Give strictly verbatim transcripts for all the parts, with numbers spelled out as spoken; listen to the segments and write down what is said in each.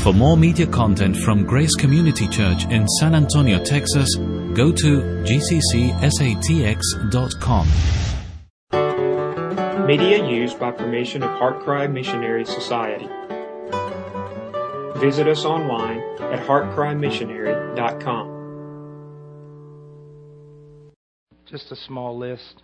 For more media content from Grace Community Church in San Antonio, Texas, go to g c c s a t x dot com. Media used by permission of Heartcry Missionary Society. Visit us online at heart cry missionary dot com. Just a small list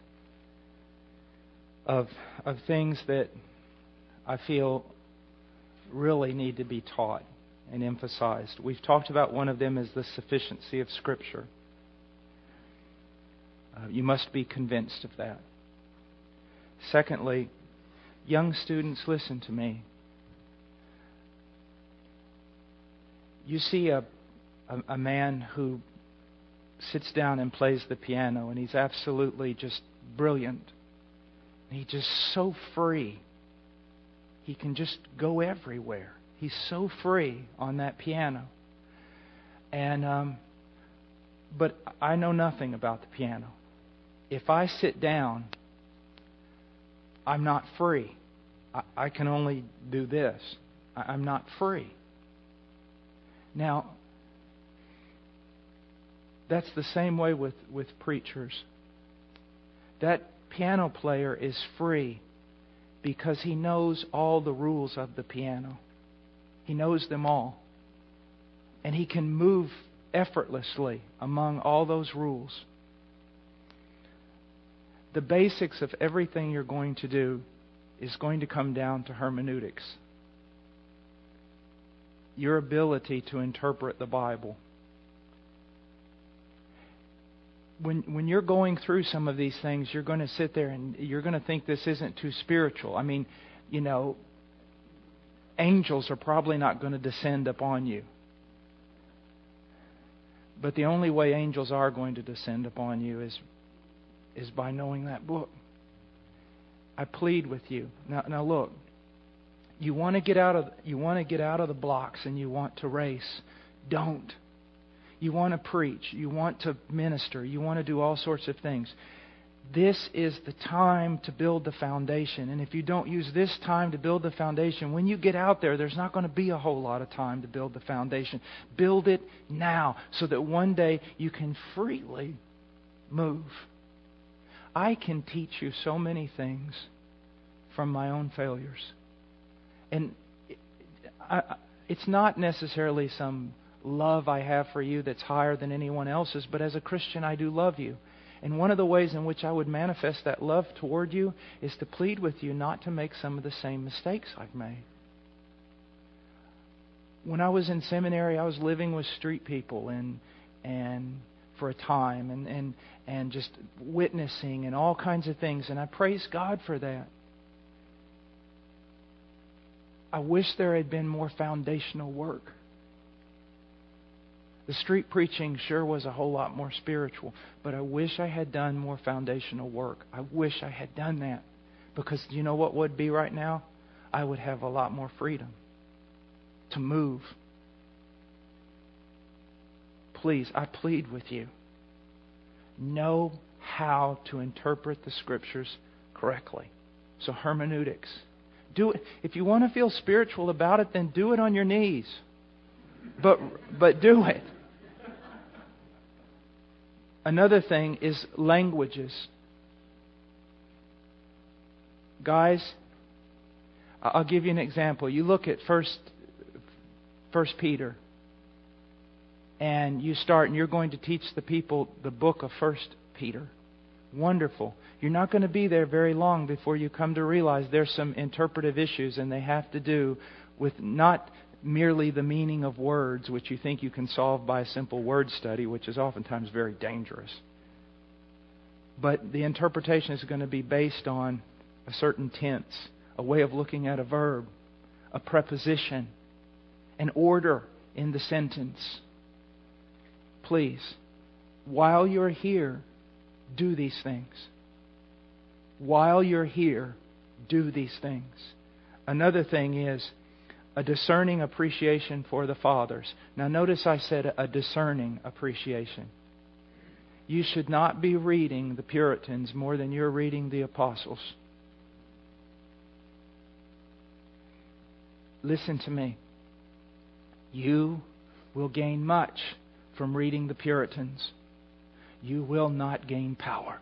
of of things that I feel really need to be taught and emphasized. We've talked about one of them as the sufficiency of Scripture. Uh, you must be convinced of that. Secondly, young students, listen to me. You see a, a, a man who sits down and plays the piano, and he's absolutely just brilliant. He's just so free. He can just go everywhere. He's so free on that piano. And um, but I know nothing about the piano. If I sit down, I'm not free. I, I can only do this. I, I'm not free. Now, that's the same way with, with preachers. That piano player is free because he knows all the rules of the piano. He knows them all. And he can move effortlessly among all those rules. The basics of everything you're going to do is going to come down to hermeneutics. Your ability to interpret the Bible. When when you're going through some of these things, you're going to sit there and you're going to think this isn't too spiritual. I mean, you know, angels are probably not going to descend upon you. But the only way angels are going to descend upon you is is by knowing that book. I plead with you. Now now look, you want to get out of you want to get out of the blocks and you want to race. Don't. You want to preach. You want to minister. You want to do all sorts of things. This is the time to build the foundation. And if you don't use this time to build the foundation, when you get out there, there's not going to be a whole lot of time to build the foundation. Build it now so that one day you can freely move. I can teach you so many things from my own failures. And it's not necessarily some love I have for you that's higher than anyone else's, but as a Christian, I do love you. And one of the ways in which I would manifest that love toward you is to plead with you not to make some of the same mistakes I've made. When I was in seminary, I was living with street people and and for a time and, and, and just witnessing and all kinds of things. And I praise God for that. I wish there had been more foundational work. The street preaching sure was a whole lot more spiritual, but I wish I had done more foundational work. I wish I had done that. Because you know what would be right now? I would have a lot more freedom to move. Please, I plead with you. Know how to interpret the Scriptures correctly. So hermeneutics. Do it. If you want to feel spiritual about it, then do it on your knees. But but do it. Another thing is languages. Guys, I'll give you an example. You look at First First Peter, and you start, and you're going to teach the people the book of First Peter. Wonderful. You're not going to be there very long before you come to realize there's some interpretive issues, and they have to do with not merely the meaning of words, which you think you can solve by a simple word study, which is oftentimes very dangerous. But the interpretation is going to be based on a certain tense, a way of looking at a verb, a preposition, an order in the sentence. Please, while you're here, do these things. While you're here, do these things. Another thing is a discerning appreciation for the fathers. Now notice I said a discerning appreciation. You should not be reading the Puritans more than you're reading the apostles. Listen to me. You will gain much from reading the Puritans. You will not gain power.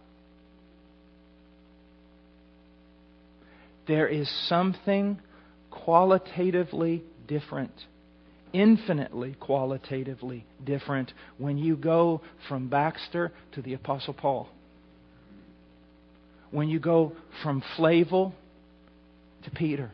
There is something qualitatively different, infinitely qualitatively different, when you go from Baxter to the Apostle Paul. When you go from Flavel to Peter.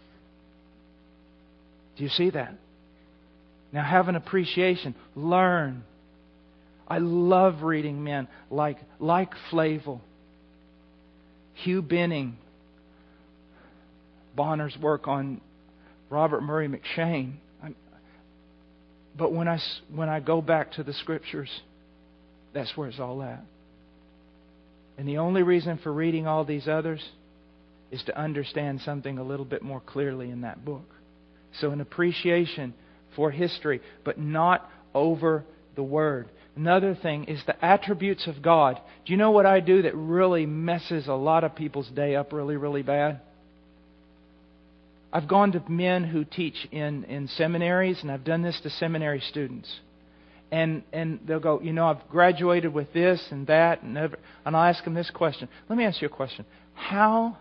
Do you see that? Now have an appreciation. Learn. I love reading men like, like Flavel, Hugh Benning, Bonner's work on Robert Murray McShane. I'm, but when I, when I go back to the Scriptures, that's where it's all at. And the only reason for reading all these others is to understand something a little bit more clearly in that book. So an appreciation for history, but not over the Word. Another thing is the attributes of God. Do you know what I do that really messes a lot of people's day up really, really bad? I've gone to men who teach in, in seminaries, and I've done this to seminary students. And and they'll go, you know, I've graduated with this and that, and every, and I'll ask them this question. Let me ask you a question. How,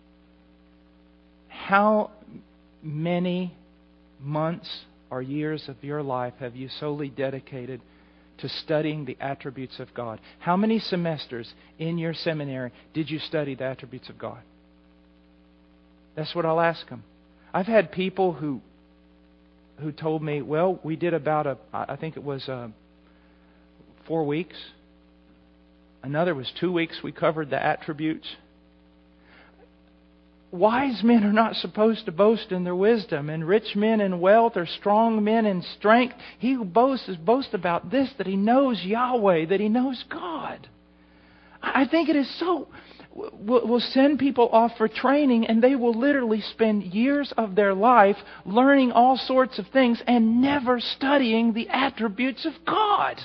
how many months or years of your life have you solely dedicated to studying the attributes of God? How many semesters in your seminary did you study the attributes of God? That's what I'll ask them. I've had people who who told me, well, we did about a, I think it was uh, four weeks. Another was two weeks. We covered the attributes. Wise men are not supposed to boast in their wisdom, and rich men in wealth, or strong men in strength. He who boasts is boast about this, that he knows Yahweh, that he knows God. I think it is so. We'll send people off for training, and they will literally spend years of their life learning all sorts of things and never studying the attributes of God.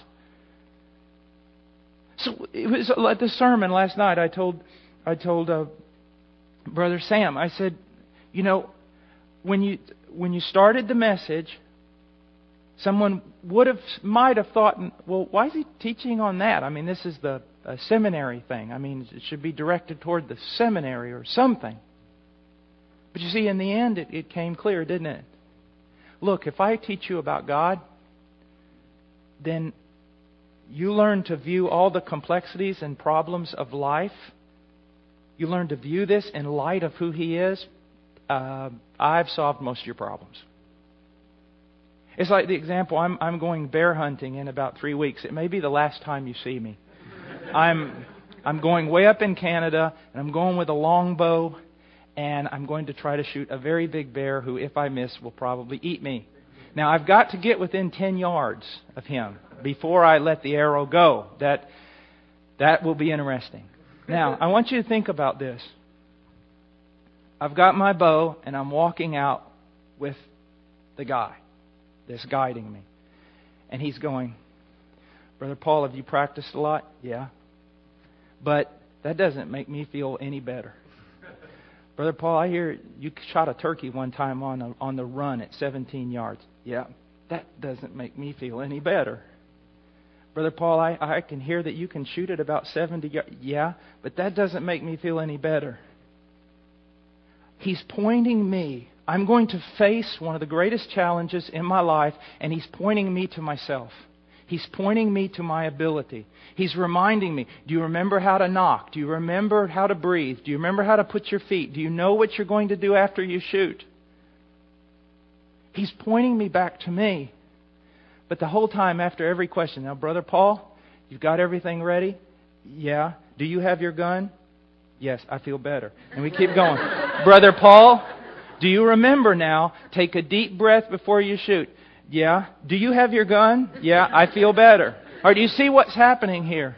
So it was like the sermon last night. I told, I told uh, Brother Sam. I said, you know, when you when you started the message, someone would have might have thought, well, why is he teaching on that? I mean, this is the a seminary thing. I mean, it should be directed toward the seminary or something. But you see, in the end, it, it came clear, didn't it? Look, if I teach you about God, then you learn to view all the complexities and problems of life. You learn to view this in light of who He is. Uh, I've solved most of your problems. It's like the example, I'm, I'm going bear hunting in about three weeks. It may be the last time you see me. I'm I'm going way up in Canada, and I'm going with a longbow, and I'm going to try to shoot a very big bear who, if I miss, will probably eat me. Now, I've got to get within ten yards of him before I let the arrow go. That that will be interesting. Now, I want you to think about this. I've got my bow, and I'm walking out with the guy that's guiding me. And he's going, Brother Paul, have you practiced a lot? Yeah. But that doesn't make me feel any better. Brother Paul, I hear you shot a turkey one time on a, on the run at seventeen yards. Yeah. That doesn't make me feel any better. Brother Paul, I, I can hear that you can shoot at about seventy yards. Yeah. But that doesn't make me feel any better. He's pointing me. I'm going to face one of the greatest challenges in my life, and He's pointing me to myself. He's pointing me to my ability. He's reminding me, do you remember how to knock? Do you remember how to breathe? Do you remember how to put your feet? Do you know what you're going to do after you shoot? He's pointing me back to me. But the whole time after every question, now, Brother Paul, you've got everything ready? Yeah. Do you have your gun? Yes, I feel better. And we keep going. Brother Paul, do you remember now? Take a deep breath before you shoot. Yeah. Do you have your gun? Yeah, I feel better. Or do you see what's happening here?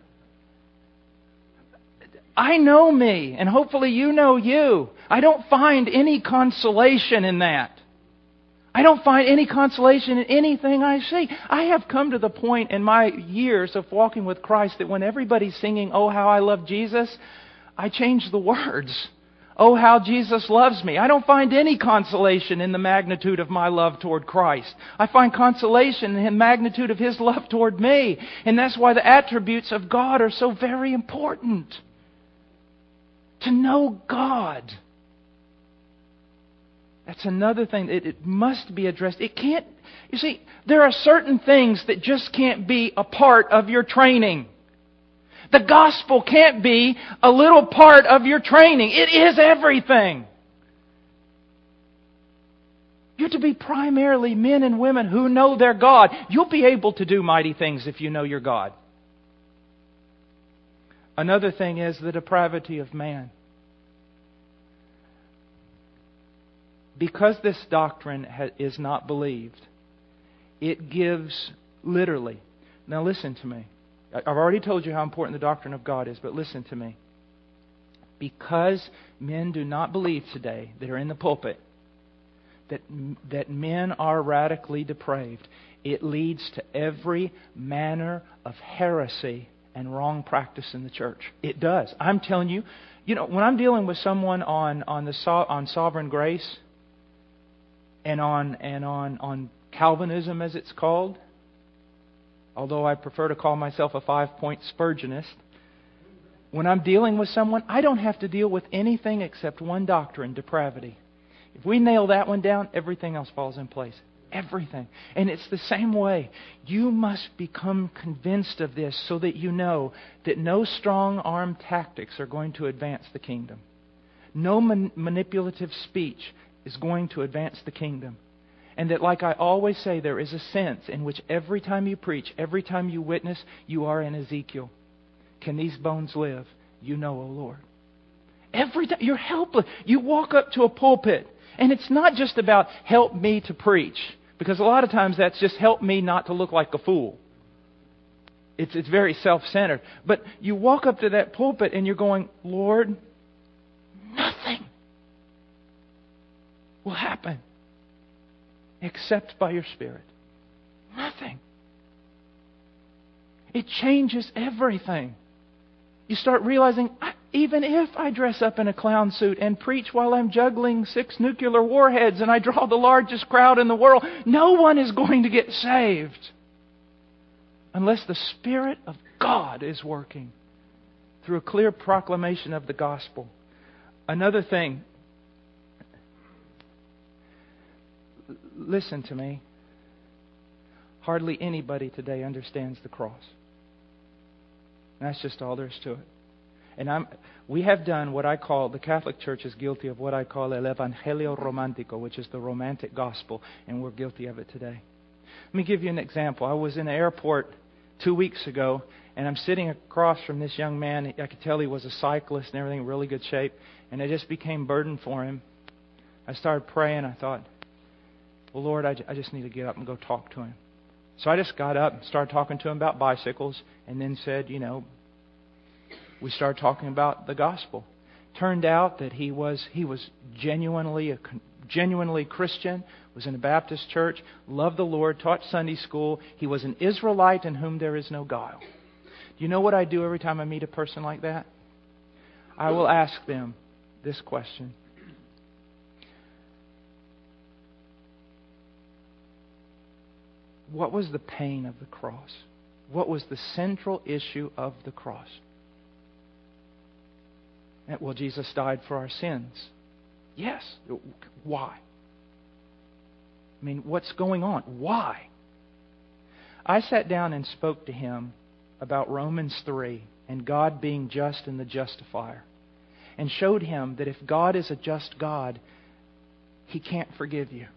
I know me, and hopefully you know you. I don't find any consolation in that. I don't find any consolation in anything I see. I have come to the point in my years of walking with Christ that when everybody's singing, "Oh, how I love Jesus," I change the words oh, how Jesus loves me. I don't find any consolation in the magnitude of my love toward Christ. I find consolation in the magnitude of His love toward me. And that's why the attributes of God are so very important. To know God. That's another thing. It, it must be addressed. It can't, you see, there are certain things that just can't be a part of your training. The gospel can't be a little part of your training. It is everything. You're to be primarily men and women who know their God. You'll be able to do mighty things if you know your God. Another thing is the depravity of man. Because this doctrine is not believed, it gives literally. Now listen to me. I've already told you how important the doctrine of God is, but listen to me. Because men do not believe today that are in the pulpit that, that men are radically depraved, it leads to every manner of heresy and wrong practice in the church. It does. I'm telling you, you know, when I'm dealing with someone on on the on sovereign grace and on and on on Calvinism, as it's called, although I prefer to call myself a five-point Spurgeonist, when I'm dealing with someone, I don't have to deal with anything except one doctrine, depravity. If we nail that one down, everything else falls in place. Everything. And it's the same way. You must become convinced of this so that you know that no strong-arm tactics are going to advance the kingdom. No man- manipulative speech is going to advance the kingdom. And that, like I always say, there is a sense in which every time you preach, every time you witness, you are in Ezekiel. Can these bones live? You know, O Lord. Every time you're helpless. You walk up to a pulpit, and it's not just about help me to preach, because a lot of times that's just help me not to look like a fool. It's it's very self-centered. But you walk up to that pulpit and you're going, Lord, nothing will happen except by your Spirit. Nothing. It changes everything. You start realizing, I, even if I dress up in a clown suit and preach while I'm juggling six nuclear warheads and I draw the largest crowd in the world, no one is going to get saved unless the Spirit of God is working through a clear proclamation of the gospel. Another thing, listen to me. Hardly anybody today understands the cross. And that's just all there is to it. And I'm, we have done what I call, the Catholic Church is guilty of what I call el Evangelio Romantico, which is the romantic gospel, and we're guilty of it today. Let me give you an example. I was in the airport two weeks ago, and I'm sitting across from this young man. I could tell he was a cyclist and everything, really good shape, and I just became burdened for him. I started praying. I thought, well, Lord, I, I just need to get up and go talk to him. So I just got up and started talking to him about bicycles, and then said, you know, we started talking about the gospel. Turned out that he was he was genuinely a genuinely Christian, was in a Baptist church, loved the Lord, taught Sunday school. He was an Israelite in whom there is no guile. Do you know what I do every time I meet a person like that? I will ask them this question. What was the pain of the cross? What was the central issue of the cross? Well, Jesus died for our sins. Yes. Why? I mean, what's going on? Why? I sat down and spoke to him about Romans three and God being just and the justifier, and showed him that if God is a just God, He can't forgive you.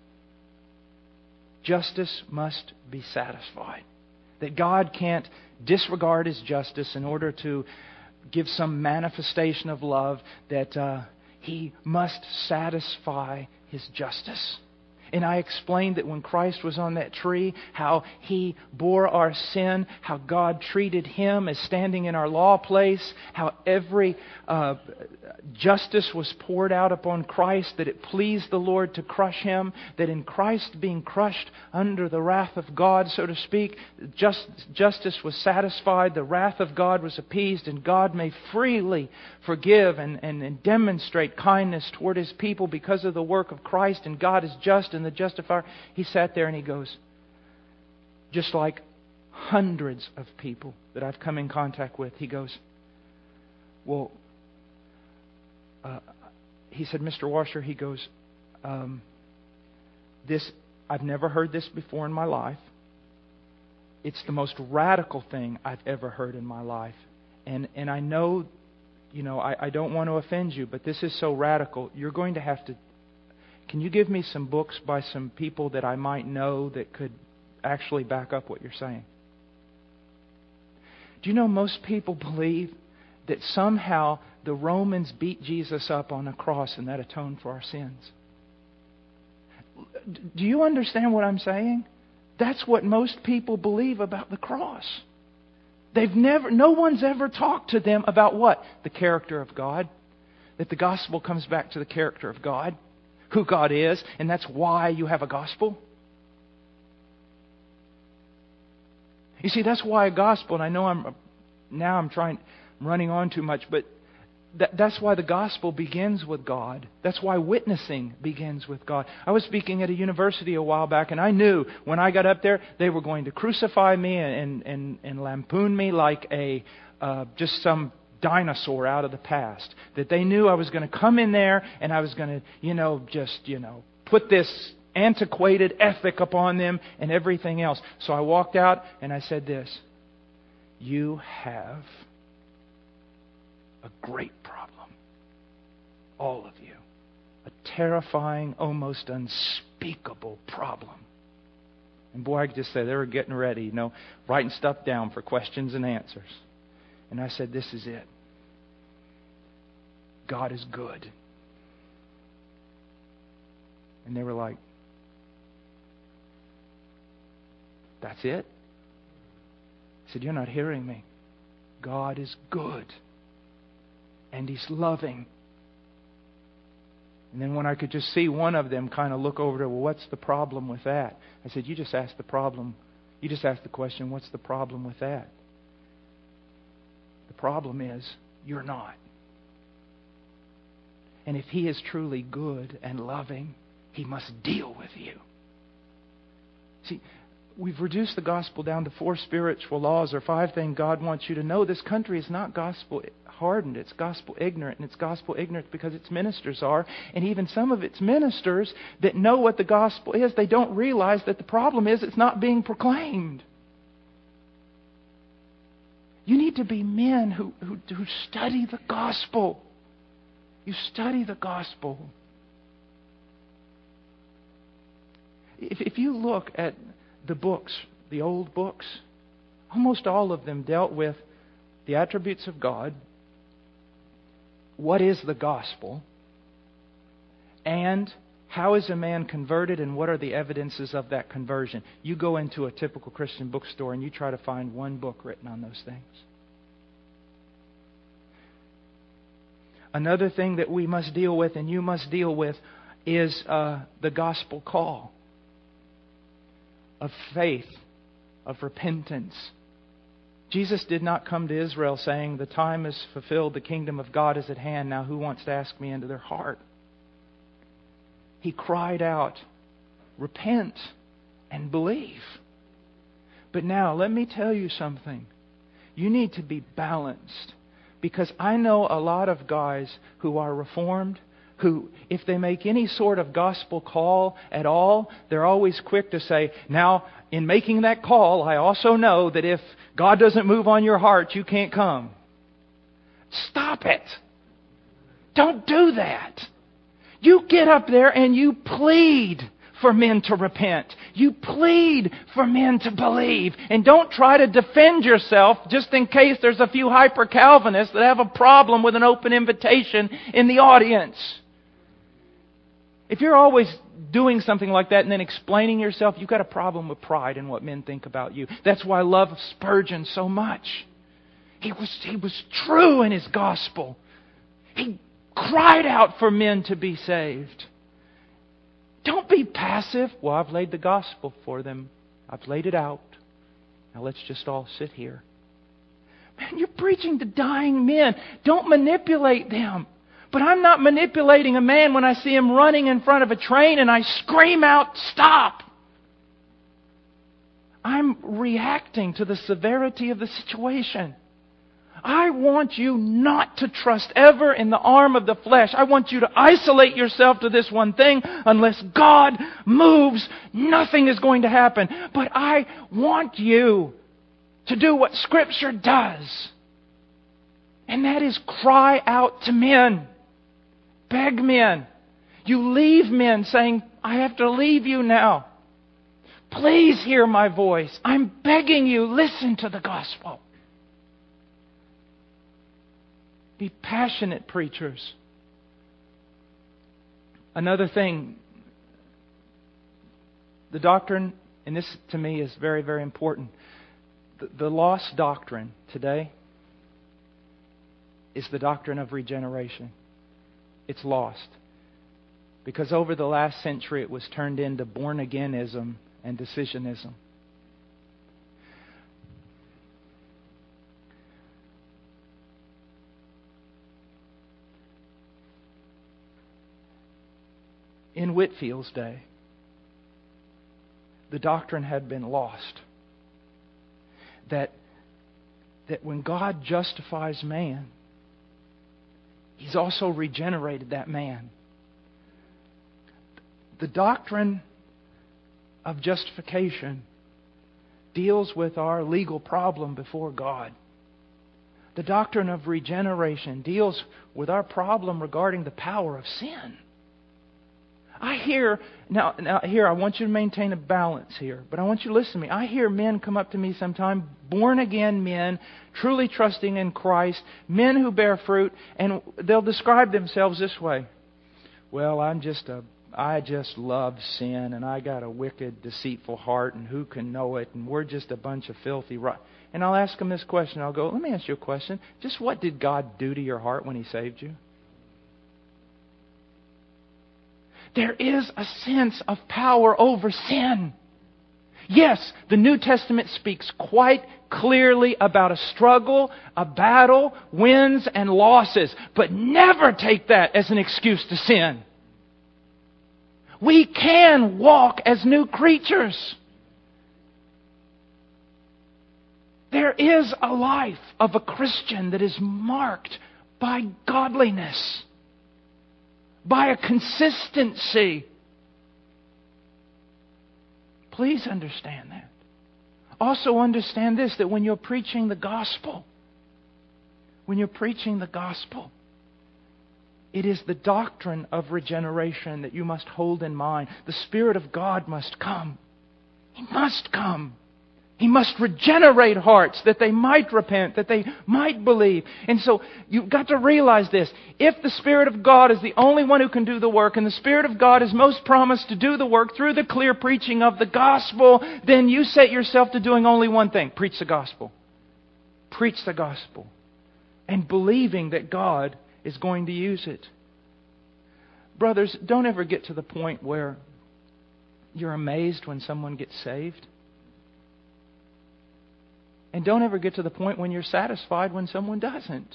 Justice must be satisfied. That God can't disregard His justice in order to give some manifestation of love, that uh, He must satisfy His justice. And I explained that when Christ was on that tree, how He bore our sin, how God treated Him as standing in our law place, how every uh, justice was poured out upon Christ, that it pleased the Lord to crush Him, that in Christ being crushed under the wrath of God, so to speak, just, justice was satisfied, the wrath of God was appeased, and God may freely forgive and, and, and demonstrate kindness toward His people because of the work of Christ, and God is just and the justifier. He sat there and He goes, just like hundreds of people that I've come in contact with, He goes, well, uh, he said, Mister Washer, he goes, um, this, I've never heard this before in my life. It's the most radical thing I've ever heard in my life. And and I know, you know, I, I don't want to offend you, but this is so radical. You're going to have to, can you give me some books by some people that I might know that could actually back up what you're saying? Do you know most people believe that somehow the Romans beat Jesus up on a cross and that atoned for our sins? Do you understand what I'm saying? That's what most people believe about the cross. They've never, no one's ever talked to them about what? The character of God. That the gospel comes back to the character of God, who God is, and that's why you have a gospel. You see, that's why a gospel, and I know I'm now I'm trying, I'm running on too much, but that, that's why the gospel begins with God. That's why witnessing begins with God. I was speaking at a university a while back, and I knew when I got up there, they were going to crucify me and and, and lampoon me like a uh, just some dinosaur out of the past. That they knew I was going to come in there and I was going to, you know, just, you know, put this antiquated ethic upon them and everything else. So I walked out and I said this: you have a great problem. All of you. A terrifying, almost unspeakable problem. And boy, I could just say they were getting ready, you know, writing stuff down for questions and answers. And I said, this is it. God is good. And they were like, that's it? I said, you're not hearing me. God is good. And He's loving. And then when I could just see one of them kind of look over to, well, what's the problem with that? I said, you just asked the problem. You just asked the question, what's the problem with that? The problem is, you're not. And if He is truly good and loving, He must deal with you. See, we've reduced the gospel down to four spiritual laws or five things God wants you to know. This country is not gospel hardened. It's gospel ignorant. And it's gospel ignorant because its ministers are. And even some of its ministers that know what the gospel is, they don't realize that the problem is it's not being proclaimed. You need to be men who, who, who study the gospel. You study the gospel. If, if you look at the books, the old books, almost all of them dealt with the attributes of God, what is the gospel, and how is a man converted and what are the evidences of that conversion. You go into a typical Christian bookstore and you try to find one book written on those things. Another thing that we must deal with and you must deal with is uh, the gospel call of faith, of repentance. Jesus did not come to Israel saying, the time is fulfilled, the kingdom of God is at hand, now who wants to ask me into their heart? He cried out, repent and believe. But now, let me tell you something. You need to be balanced. Because I know a lot of guys who are reformed, who, if they make any sort of gospel call at all, they're always quick to say, now, in making that call, I also know that if God doesn't move on your heart, you can't come. Stop it. Don't do that. You get up there and you plead for men to repent. You plead for men to believe. And don't try to defend yourself just in case there's a few hyper-Calvinists that have a problem with an open invitation in the audience. If you're always doing something like that and then explaining yourself, you've got a problem with pride in what men think about you. That's why I love Spurgeon so much. He was, he was true in his gospel. He cried out for men to be saved. Don't be passive. Well, I've laid the gospel for them. I've laid it out. Now let's just all sit here. Man, you're preaching to dying men. Don't manipulate them. But I'm not manipulating a man when I see him running in front of a train and I scream out, "Stop!" I'm reacting to the severity of the situation. I want you not to trust ever in the arm of the flesh. I want you to isolate yourself to this one thing. Unless God moves, nothing is going to happen. But I want you to do what Scripture does. And that is cry out to men. Beg men. You leave men saying, "I have to leave you now. Please hear my voice. I'm begging you, listen to the gospel." Be passionate preachers. Another thing, the doctrine, and this to me is very, very important. The, the lost doctrine today is the doctrine of regeneration. It's lost. Because over the last century it was turned into born-againism and decisionism. In Whitfield's day, the doctrine had been lost. That, that when God justifies man, He's also regenerated that man. The doctrine of justification deals with our legal problem before God. The doctrine of regeneration deals with our problem regarding the power of sin. I hear, now, now here, I want you to maintain a balance here, but I want you to listen to me. I hear men come up to me sometime, born again men, truly trusting in Christ, men who bear fruit, and they'll describe themselves this way. Well, I'm just a, I just love sin, and I got a wicked, deceitful heart, and who can know it, and we're just a bunch of filthy rot. And I'll ask them this question. I'll go, let me ask you a question. Just what did God do to your heart when He saved you? There is a sense of power over sin. Yes, the New Testament speaks quite clearly about a struggle, a battle, wins and losses. But never take that as an excuse to sin. We can walk as new creatures. There is a life of a Christian that is marked by godliness, by a consistency. Please understand that. Also understand this, that when you're preaching the gospel, when you're preaching the gospel, it is the doctrine of regeneration that you must hold in mind. The Spirit of God must come. He must come. He must regenerate hearts that they might repent, that they might believe. And so you've got to realize this. If the Spirit of God is the only one who can do the work, and the Spirit of God is most promised to do the work through the clear preaching of the gospel, then you set yourself to doing only one thing. Preach the gospel. Preach the gospel. And believing that God is going to use it. Brothers, don't ever get to the point where you're amazed when someone gets saved. And don't ever get to the point when you're satisfied when someone doesn't.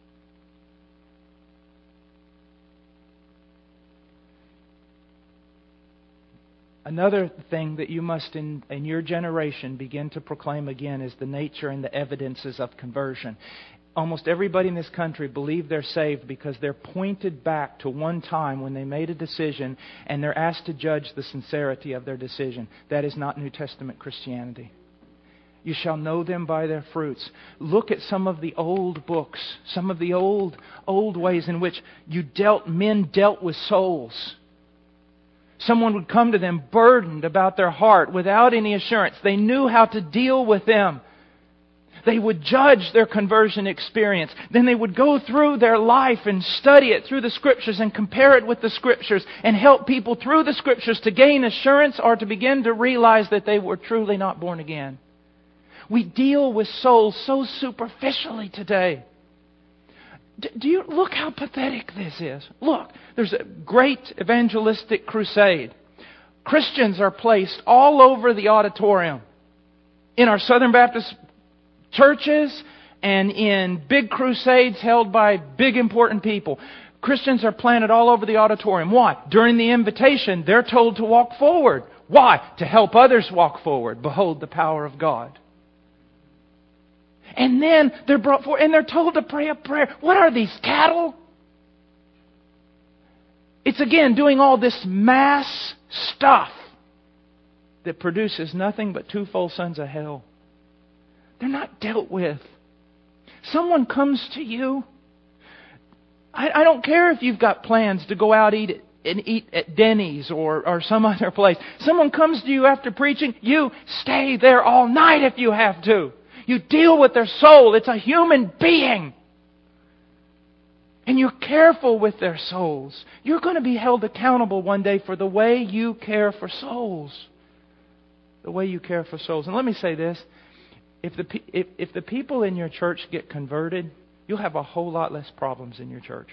Another thing that you must, in, in your generation, begin to proclaim again is the nature and the evidences of conversion. Almost everybody in this country believe they're saved because they're pointed back to one time when they made a decision and they're asked to judge the sincerity of their decision. That is not New Testament Christianity. You shall know them by their fruits. Look at some of the old books, some of the old, old ways in which you dealt, men dealt with souls. Someone would come to them burdened about their heart without any assurance. They knew how to deal with them. They would judge their conversion experience. Then they would go through their life and study it through the Scriptures and compare it with the Scriptures and help people through the Scriptures to gain assurance or to begin to realize that they were truly not born again. We deal with souls so superficially today. Do you look how pathetic this is? Look, there's a great evangelistic crusade. Christians are placed all over the auditorium. In our Southern Baptist churches and in big crusades held by big important people. Christians are planted all over the auditorium. Why? During the invitation, they're told to walk forward. Why? To help others walk forward. Behold the power of God. And then they're brought forward and they're told to pray a prayer. What are these, cattle? It's again doing all this mass stuff that produces nothing but twofold sons of hell. They're not dealt with. Someone comes to you. I, I don't care if you've got plans to go out eat it, and eat at Denny's or, or some other place. Someone comes to you after preaching. You stay there all night if you have to. You deal with their soul. It's a human being. And you're careful with their souls. You're going to be held accountable one day for the way you care for souls. The way you care for souls. And let me say this. If the, if, if the people in your church get converted, you'll have a whole lot less problems in your church.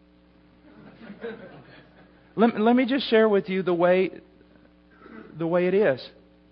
let, let me just share with you the way, the way it is.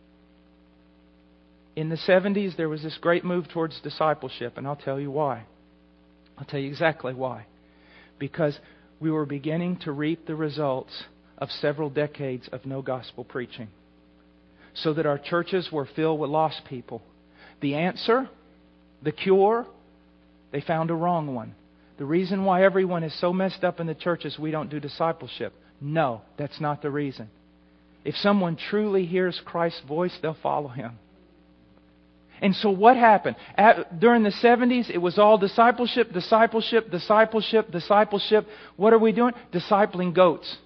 In the seventies, there was this great move towards discipleship, and I'll tell you why. I'll tell you exactly why. Because we were beginning to reap the results of several decades of no gospel preaching. So that our churches were filled with lost people. The answer, the cure, they found a wrong one. The reason why everyone is so messed up in the church is we don't do discipleship. No, that's not the reason. If someone truly hears Christ's voice, they'll follow Him. And so what happened? At, during the seventies, it was all discipleship, discipleship, discipleship, discipleship. What are we doing? Discipling goats.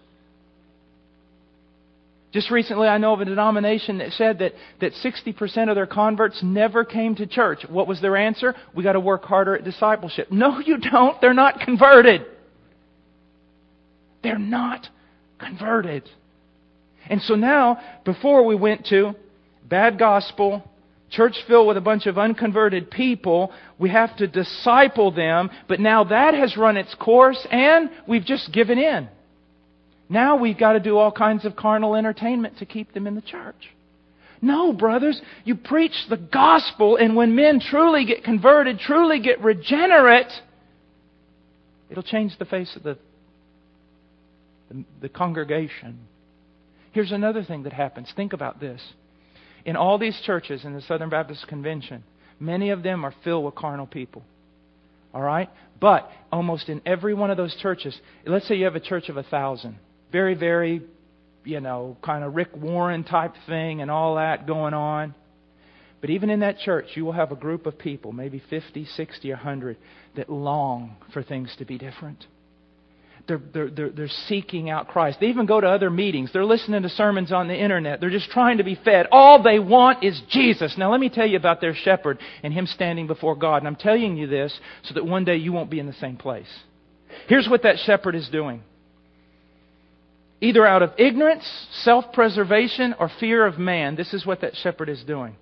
Just recently, I know of a denomination that said that, that sixty percent of their converts never came to church. What was their answer? We got to work harder at discipleship. No, you don't. They're not converted. They're not converted. And so now, before we went to bad gospel, church filled with a bunch of unconverted people, we have to disciple them. But now that has run its course and we've just given in. Now we've got to do all kinds of carnal entertainment to keep them in the church. No, brothers, you preach the gospel, and when men truly get converted, truly get regenerate, it'll change the face of the, the, the congregation. Here's another thing that happens. Think about this. In all these churches in the Southern Baptist Convention, many of them are filled with carnal people. All right? But almost in every one of those churches, let's say you have a church of a thousand. Very, very, you know, kind of Rick Warren type thing and all that going on. But even in that church, you will have a group of people, maybe fifty, sixty, one hundred, that long for things to be different. They're, they're, they're, they're seeking out Christ. They even go to other meetings. They're listening to sermons on the internet. They're just trying to be fed. All they want is Jesus. Now let me tell you about their shepherd and him standing before God. And I'm telling you this so that one day you won't be in the same place. Here's what that shepherd is doing. Either out of ignorance, self-preservation, or fear of man, this is what that shepherd is doing.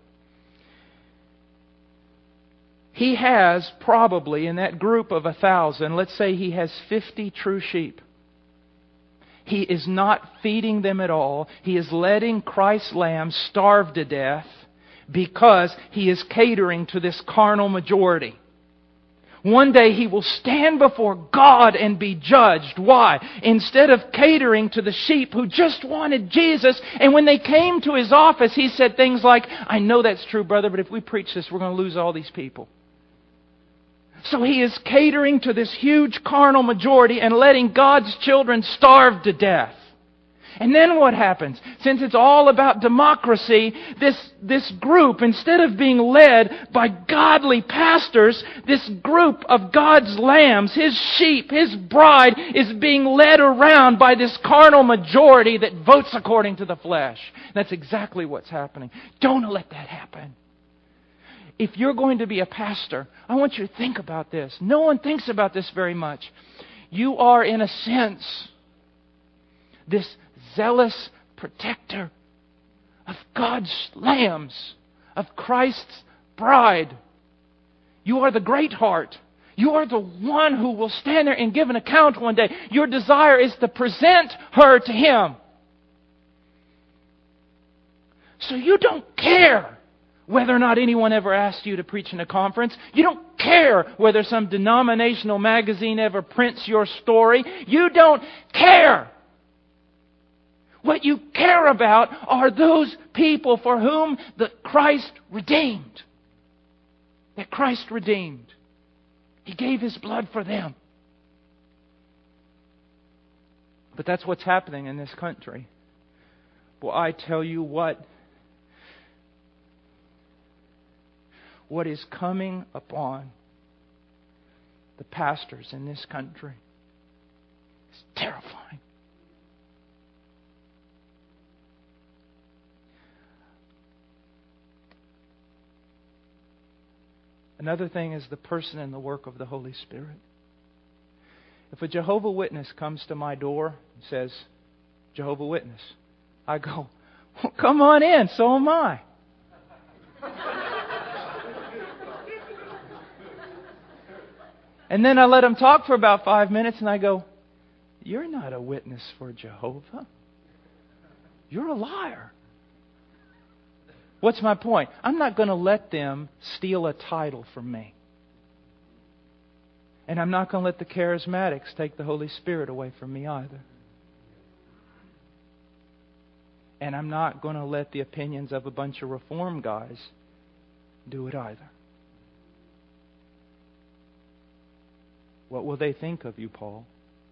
He has probably, in that group of a thousand, let's say he has fifty true sheep. He is not feeding them at all. He is letting Christ's lambs starve to death because he is catering to this carnal majority. One day he will stand before God and be judged. Why? Instead of catering to the sheep who just wanted Jesus, and when they came to his office, he said things like, I know that's true, brother, but if we preach this, we're going to lose all these people. So he is catering to this huge carnal majority and letting God's children starve to death. And then what happens? Since it's all about democracy, this, this group, instead of being led by godly pastors, this group of God's lambs, His sheep, His bride, is being led around by this carnal majority that votes according to the flesh. That's exactly what's happening. Don't let that happen. if you're going to be a pastor, I want you to think about this. No one thinks about this very much. You are, in a sense, this zealous protector of God's lambs, of Christ's bride. You are the great heart. You are the one who will stand there and give an account one day. Your desire is to present her to Him. So you don't care whether or not anyone ever asked you to preach in a conference. You don't care whether some denominational magazine ever prints your story. You don't care. What you care about are those people for whom the Christ redeemed. That Christ redeemed. He gave His blood for them. But that's what's happening in this country. Well, I tell you what, what is coming upon the pastors in this country is terrifying. Another thing is the person and the work of the Holy Spirit. If a Jehovah's Witness comes to my door and says, Jehovah's Witness, I go, well, come on in, so am I. And then I let them talk for about five minutes and I go, you're not a witness for Jehovah. You're a liar. What's my point? I'm not going to let them steal a title from me. And I'm not going to let the charismatics take the Holy Spirit away from me either. And I'm not going to let the opinions of a bunch of reform guys do it either. What will they think of you, Paul?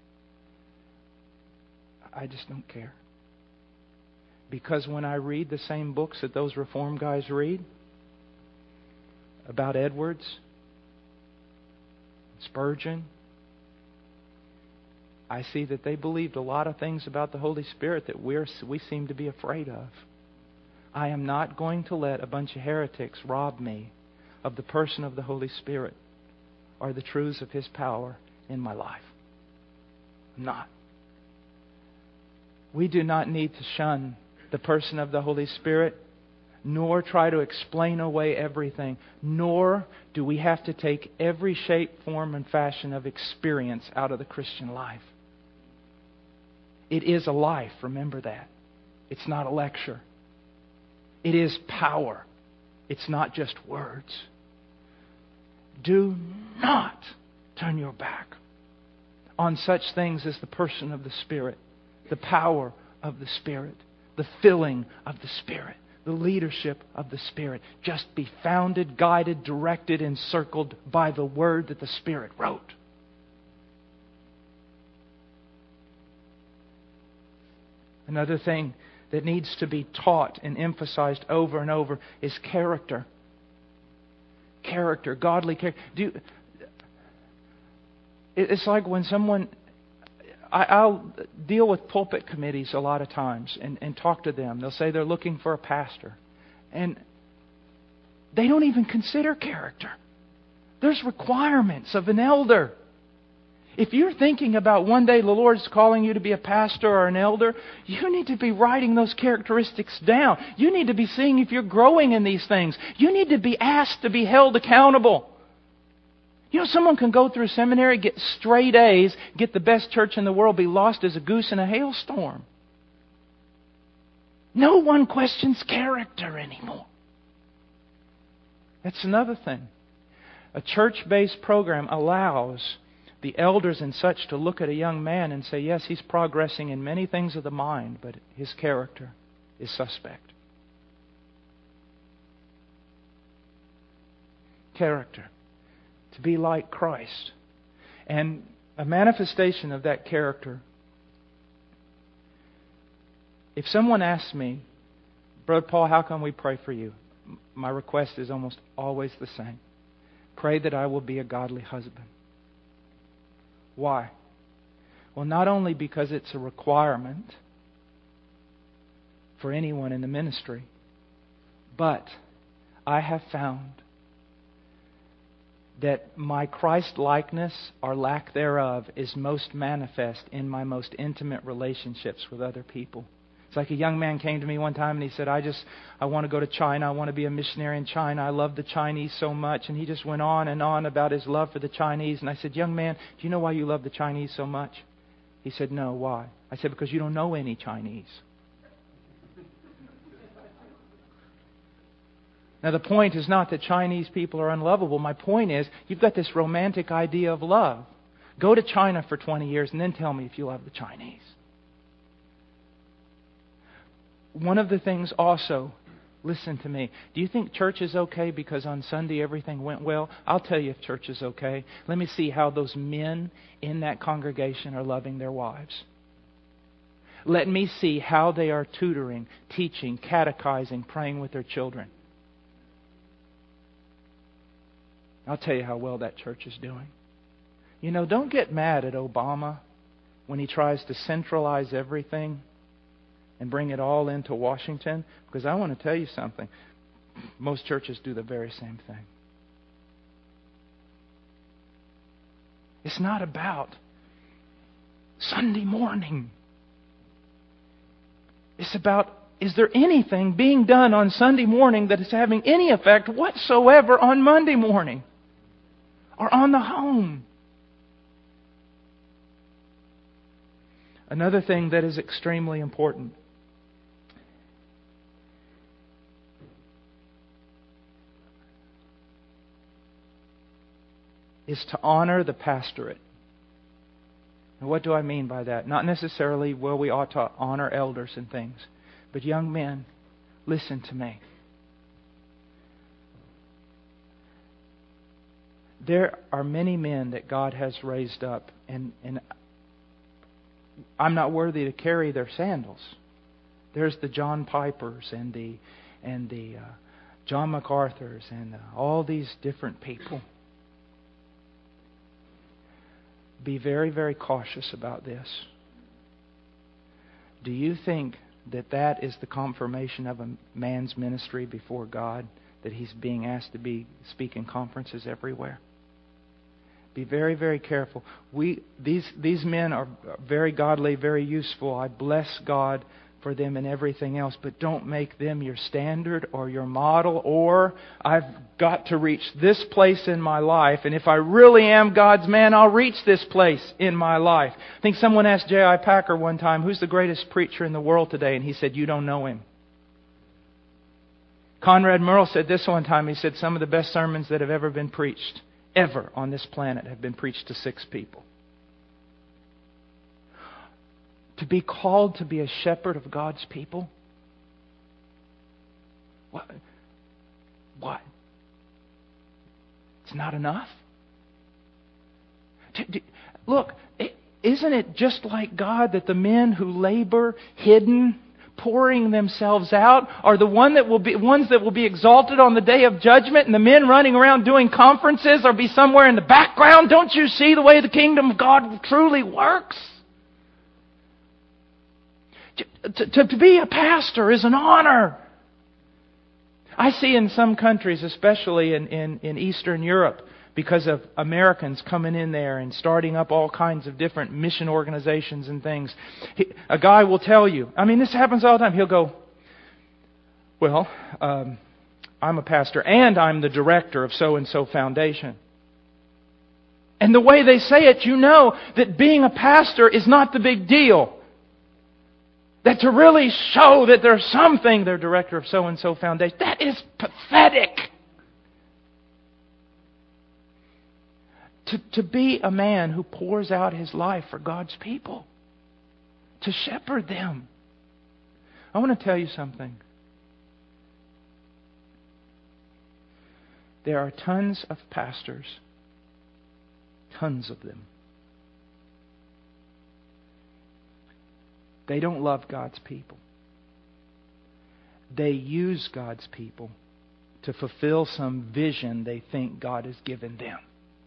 I just don't care. Because when I read the same books that those reform guys read about Edwards, Spurgeon, I see that they believed a lot of things about the Holy Spirit that we're, we seem to be afraid of. I am not going to let a bunch of heretics rob me of the person of the Holy Spirit or the truths of His power in my life. I'm not. We do not need to shun the person of the Holy Spirit, nor try to explain away everything, nor do we have to take every shape, form, and fashion of experience out of the Christian life. It is a life, remember that. It's not a lecture. It is power. It's not just words. Do not turn your back on such things as the person of the Spirit, the power of the Spirit, the filling of the Spirit, the leadership of the Spirit. Just be founded, guided, directed, encircled by the Word that the Spirit wrote. Another thing that needs to be taught and emphasized over and over is character. Character, godly character. Do you, it's like when someone... I, I'll deal with pulpit committees a lot of times and, and talk to them. They'll say they're looking for a pastor. And they don't even consider character. There's requirements of an elder. If you're thinking about one day the Lord's calling you to be a pastor or an elder, you need to be writing those characteristics down. You need to be seeing if you're growing in these things. You need to be asked to be held accountable. You know, someone can go through seminary, get straight A's, get the best church in the world, be lost as a goose in a hailstorm. No one questions character anymore. That's another thing. A church-based program allows the elders and such to look at a young man and say, yes, he's progressing in many things of the mind, but his character is suspect. Character. To be like Christ. And a manifestation of that character. If someone asks me, Brother Paul, how can we pray for you? My request is almost always the same. Pray that I will be a godly husband. Why? Well, not only because it's a requirement for anyone in the ministry, but I have found that my Christ-likeness or lack thereof is most manifest in my most intimate relationships with other people. It's like a young man came to me one time and he said, I just, I want to go to China. I want to be a missionary in China. I love the Chinese so much. And he just went on and on about his love for the Chinese. And I said, young man, do you know why you love the Chinese so much? He said, no, why? I said, because you don't know any Chinese. Now, the point is not that Chinese people are unlovable. My point is, you've got this romantic idea of love. Go to China for twenty years and then tell me if you love the Chinese. One of the things also, listen to me. Do you think church is okay because on Sunday everything went well? I'll tell you if church is okay. Let me see how those men in that congregation are loving their wives. Let me see how they are tutoring, teaching, catechizing, praying with their children. I'll tell you how well that church is doing. You know, don't get mad at Obama when he tries to centralize everything and bring it all into Washington, because I want to tell you something. Most churches do the very same thing. It's not about Sunday morning. It's about, is there anything being done on Sunday morning that is having any effect whatsoever on Monday morning or on the home? Another thing that is extremely important is to honor the pastorate. And what do I mean by that? Not necessarily, well, we ought to honor elders and things. But young men, listen to me. There are many men that God has raised up, and, and I'm not worthy to carry their sandals. There's the John Pipers and the and the uh, John MacArthurs and uh, all these different people. Be very, very cautious about this. Do you think that that is the confirmation of a man's ministry before God, that he's being asked to be speak in conferences everywhere? Be very, very careful. We these these men are very godly, very useful. I bless God for them and everything else, but don't make them your standard or your model, or I've got to reach this place in my life, and if I really am God's man, I'll reach this place in my life. I think someone asked J I Packer one time, who's the greatest preacher in the world today? And he said, you don't know him. Conrad Merle said this one time. He said, some of the best sermons that have ever been preached, ever on this planet, have been preached to six people. To be called to be a shepherd of God's people? What? What? It's not enough? Look, isn't it just like God that the men who labor hidden, pouring themselves out, are the one that will be ones that will be exalted on the day of judgment, and the men running around doing conferences or be somewhere in the background? Don't you see the way the kingdom of God truly works? To, to, to be a pastor is an honor. I see in some countries, especially in, in, in Eastern Europe, because of Americans coming in there and starting up all kinds of different mission organizations and things. He, a guy will tell you, I mean, this happens all the time. He'll go, well, um, I'm a pastor and I'm the director of so-and-so foundation. And the way they say it, you know that being a pastor is not the big deal. That to really show that there's something, they're director of so-and-so foundation, that is pathetic. To, to be a man who pours out his life for God's people. To shepherd them. I want to tell you something. There are tons of pastors. Tons of them. They don't love God's people. They use God's people to fulfill some vision they think God has given them.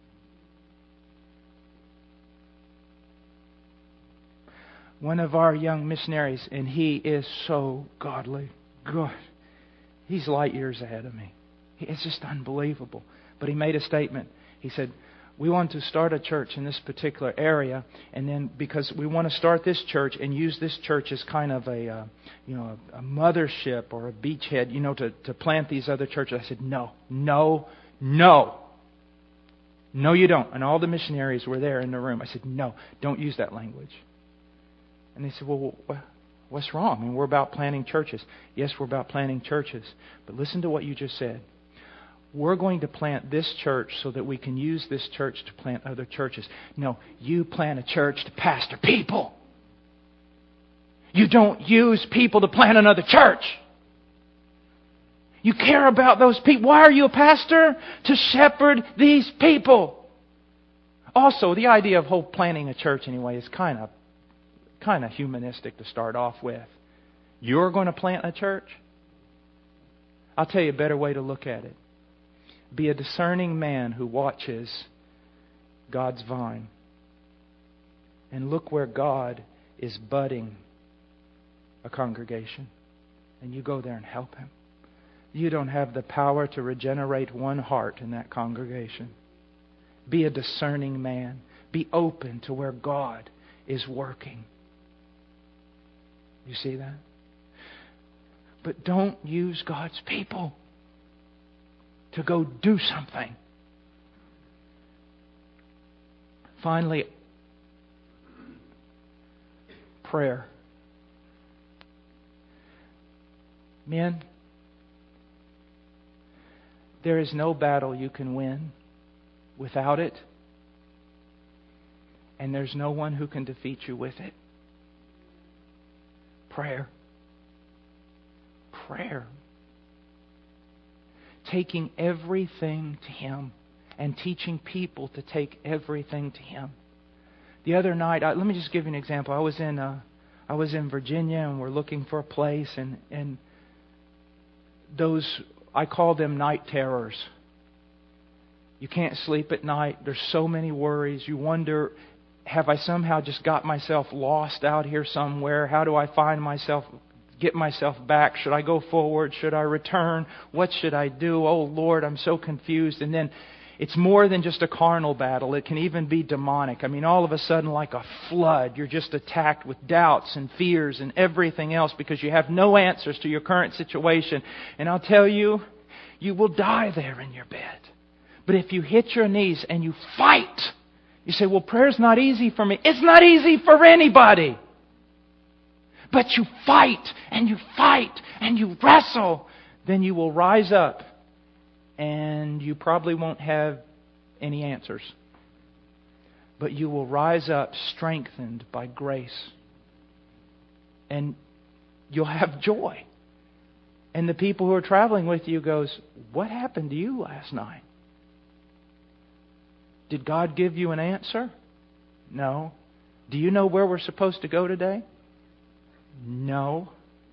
One of our young missionaries, and he is so godly. God, he's light years ahead of me. It's just unbelievable. But he made a statement. He said, we want to start a church in this particular area, and then because we want to start this church and use this church as kind of a, uh, you know, a, a mothership or a beachhead, you know, to, to plant these other churches. I said, no, no, no. No, you don't. And all the missionaries were there in the room. I said, no, don't use that language. And they said, well, what's wrong? I mean, we're about planting churches. Yes, we're about planting churches. But listen to what you just said. We're going to plant this church so that we can use this church to plant other churches. No, you plant a church to pastor people. You don't use people to plant another church. You care about those people. Why are you a pastor? To shepherd these people. Also, the idea of whole planting a church anyway is kind of kind of humanistic to start off with. You're going to plant a church? I'll tell you a better way to look at it. Be a discerning man who watches God's vine. And look where God is budding a congregation. And you go there and help Him. You don't have the power to regenerate one heart in that congregation. Be a discerning man. Be open to where God is working. You see that? But don't use God's people to go do something. Finally, prayer. Men, there is no battle you can win without it, and there's no one who can defeat you with it. Prayer. Prayer. Taking everything to Him and teaching people to take everything to Him. The other night, I, let me just give you an example. I was in uh, I was in Virginia, and we're looking for a place, and and those, I call them night terrors. You can't sleep at night. There's so many worries. You wonder, have I somehow just got myself lost out here somewhere? How do I find myself, get myself back? Should I go forward? Should I return? What should I do? Oh Lord, I'm so confused. And then it's more than just a carnal battle. It can even be demonic. I mean, all of a sudden, like a flood, you're just attacked with doubts and fears and everything else because you have no answers to your current situation. And I'll tell you, you will die there in your bed. But if you hit your knees and you fight, you say, well, prayer's not easy for me. It's not easy for anybody. But you fight and you fight and you wrestle, then you will rise up. And you probably won't have any answers. But you will rise up strengthened by grace. And you'll have joy. And the people who are traveling with you goes, what happened to you last night? Did God give you an answer? No. Do you know where we're supposed to go today? No.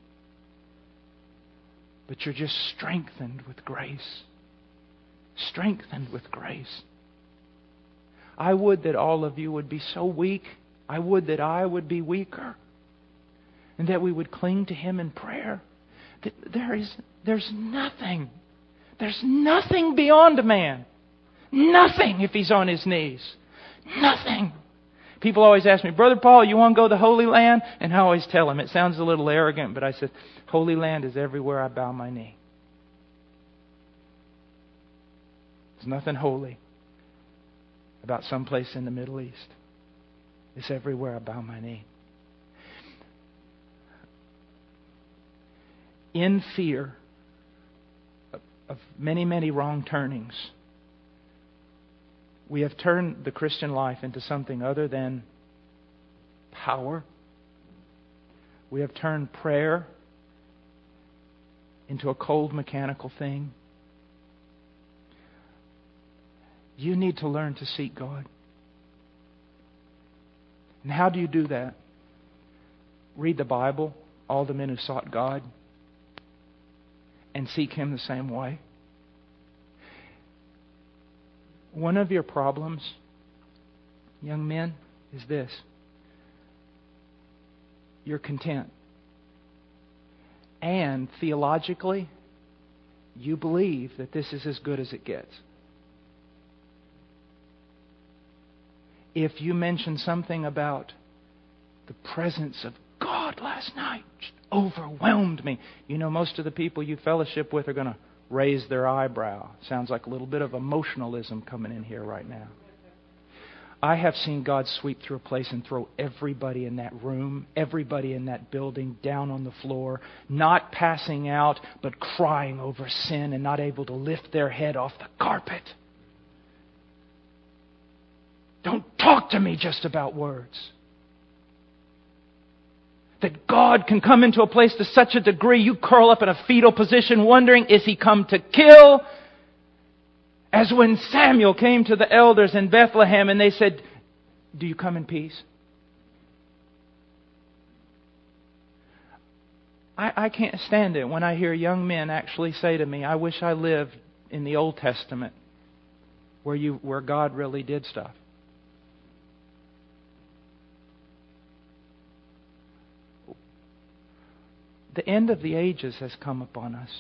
But you're just strengthened with grace. Strengthened with grace. I would that all of you would be so weak. I would that I would be weaker. And that we would cling to Him in prayer. That there is, there's nothing. There's nothing beyond a man. Nothing if he's on his knees. Nothing. People always ask me, Brother Paul, you want to go to the Holy Land? And I always tell them, it sounds a little arrogant, but I said, Holy Land is everywhere I bow my knee. There's nothing holy about some place in the Middle East. It's everywhere I bow my knee. In fear of many, many wrong turnings, we have turned the Christian life into something other than power. We have turned prayer into a cold, mechanical thing. You need to learn to seek God. And how do you do that? Read the Bible, all the men who sought God, and seek Him the same way. One of your problems, young men, is this. You're content. And theologically, you believe that this is as good as it gets. if you mention something about the presence of God last night, just overwhelmed me. You know, most of the people you fellowship with are going to raise their eyebrow. Sounds like a little bit of emotionalism coming in here right now. I have seen God sweep through a place and throw everybody in that room, everybody in that building down on the floor, not passing out, but crying over sin and not able to lift their head off the carpet. Don't talk to me just about words. That God can come into a place to such a degree you curl up in a fetal position wondering, is He come to kill? As when Samuel came to the elders in Bethlehem and they said, do you come in peace? I, I can't stand it when I hear young men actually say to me, I wish I lived in the Old Testament where you where God really did stuff. The end of the ages has come upon us.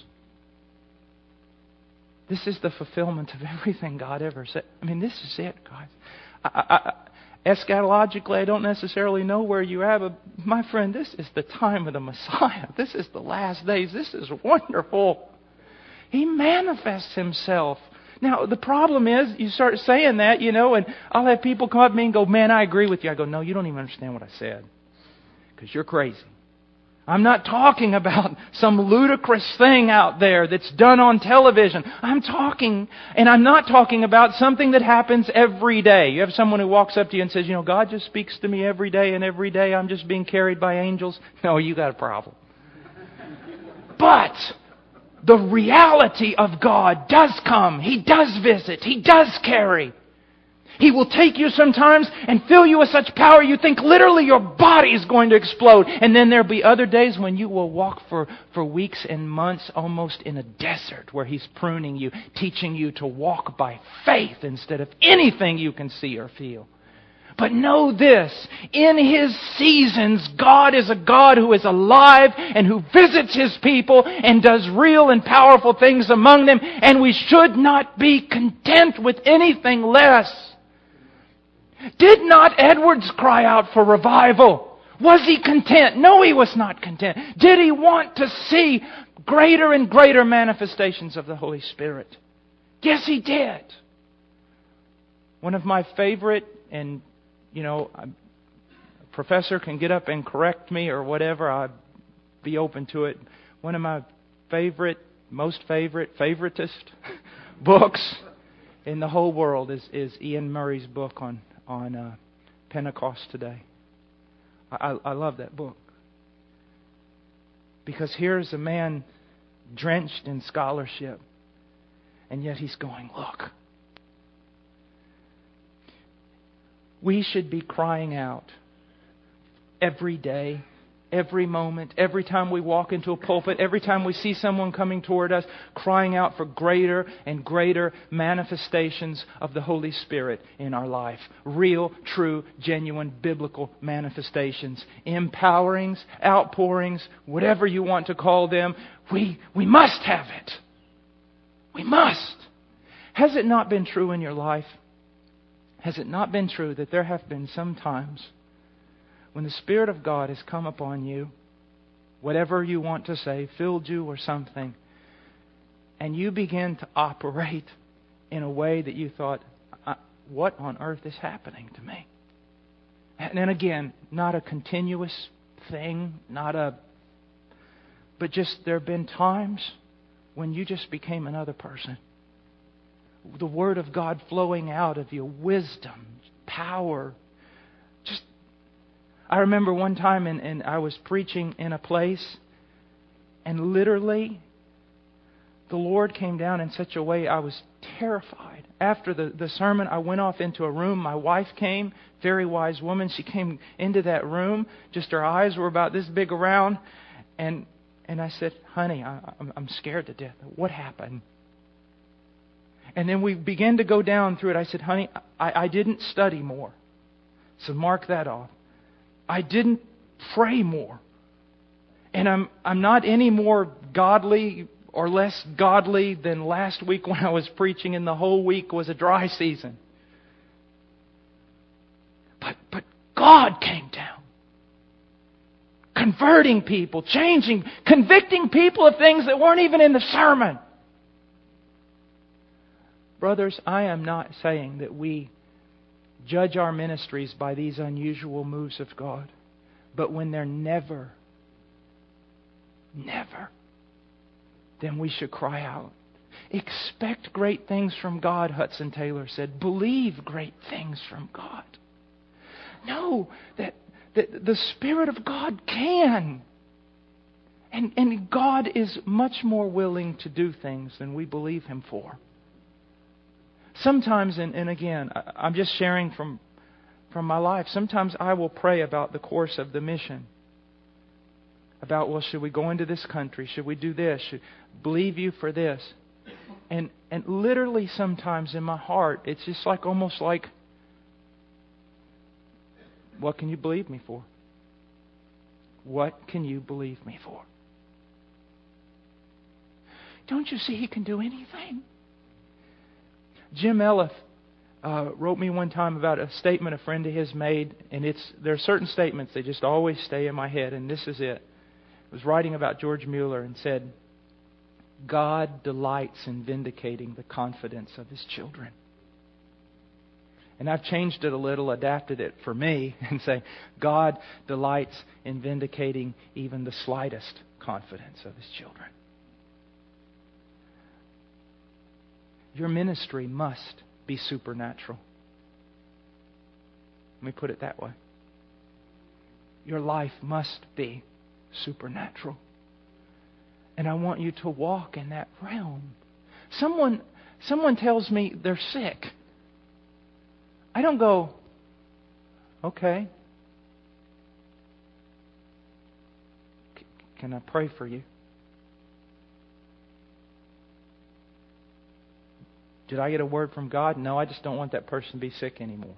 This is the fulfillment of everything God ever said. I mean, this is it, guys. I, I, I, eschatologically, I don't necessarily know where you're at, but my friend, this is the time of the Messiah. This is the last days. This is wonderful. He manifests Himself. Now, the problem is, you start saying that, you know, and I'll have people come up to me and go, man, I agree with you. I go, no, you don't even understand what I said. Because you're crazy. I'm not talking about some ludicrous thing out there that's done on television. I'm talking, and I'm not talking about something that happens every day. You have someone who walks up to you and says, you know, God just speaks to me every day, and every day I'm just being carried by angels. No, you got a problem. But the reality of God does come. He does visit. He does carry. He will take you sometimes and fill you with such power you think literally your body is going to explode. And then there'll be other days when you will walk for, for weeks and months almost in a desert where He's pruning you, teaching you to walk by faith instead of anything you can see or feel. But know this, in His seasons, God is a God who is alive and who visits His people and does real and powerful things among them. And we should not be content with anything less. Did not Edwards cry out for revival? Was he content? No, he was not content. Did he want to see greater and greater manifestations of the Holy Spirit? Yes, he did. One of my favorite, and you know, a professor can get up and correct me or whatever, I'd be open to it. One of my favorite, most favorite, favoritist books in the whole world is, is Ian Murray's book on on uh, Pentecost Today. I, I love that book. Because here's a man drenched in scholarship, and yet he's going, look. We should be crying out every day, every moment, every time we walk into a pulpit, every time we see someone coming toward us, crying out for greater and greater manifestations of the Holy Spirit in our life. Real, true, genuine, biblical manifestations. Empowerings, outpourings, whatever you want to call them. We, we must have it. We must. Has it not been true in your life? Has it not been true that there have been some times when the Spirit of God has come upon you, whatever you want to say, filled you or something, and you begin to operate in a way that you thought, what on earth is happening to me? And then again, not a continuous thing, not a... But just there have been times when you just became another person. The Word of God flowing out of you, wisdom, power. Just, I remember one time and, and I was preaching in a place, and literally the Lord came down in such a way I was terrified. After the, the sermon, I went off into a room. My wife came, very wise woman. She came into that room. Just her eyes were about this big around. And and I said, honey, I, I'm, I'm scared to death. What happened? And then we began to go down through it. I said, honey, I, I didn't study more. So mark that off. I didn't pray more. And I'm I'm not any more godly or less godly than last week when I was preaching and the whole week was a dry season. But, but God came down. Converting people, changing, convicting people of things that weren't even in the sermon. Brothers, I am not saying that we judge our ministries by these unusual moves of God. But when they're never, never, then we should cry out. Expect great things from God, Hudson Taylor said. Believe great things from God. Know that, that the Spirit of God can. And, and God is much more willing to do things than we believe Him for. Sometimes, and, and again, I'm just sharing from, from my life, sometimes I will pray about the course of the mission. About, well, should we go into this country? Should we do this? Should believe you for this? And and literally sometimes in my heart, it's just like almost like, what can you believe me for? What can you believe me for? Don't you see He can do anything? Jim Elliff uh, wrote me one time about a statement a friend of his made, and it's there are certain statements that just always stay in my head, and this is it. He was writing about George Mueller and said, God delights in vindicating the confidence of His children. And I've changed it a little, adapted it for me, and say, God delights in vindicating even the slightest confidence of His children. Your ministry must be supernatural. Let me put it that way. Your life must be supernatural. And I want you to walk in that realm. Someone, someone tells me they're sick. I don't go, okay. C- can I pray for you? Did I get a word from God? No, I just don't want that person to be sick anymore.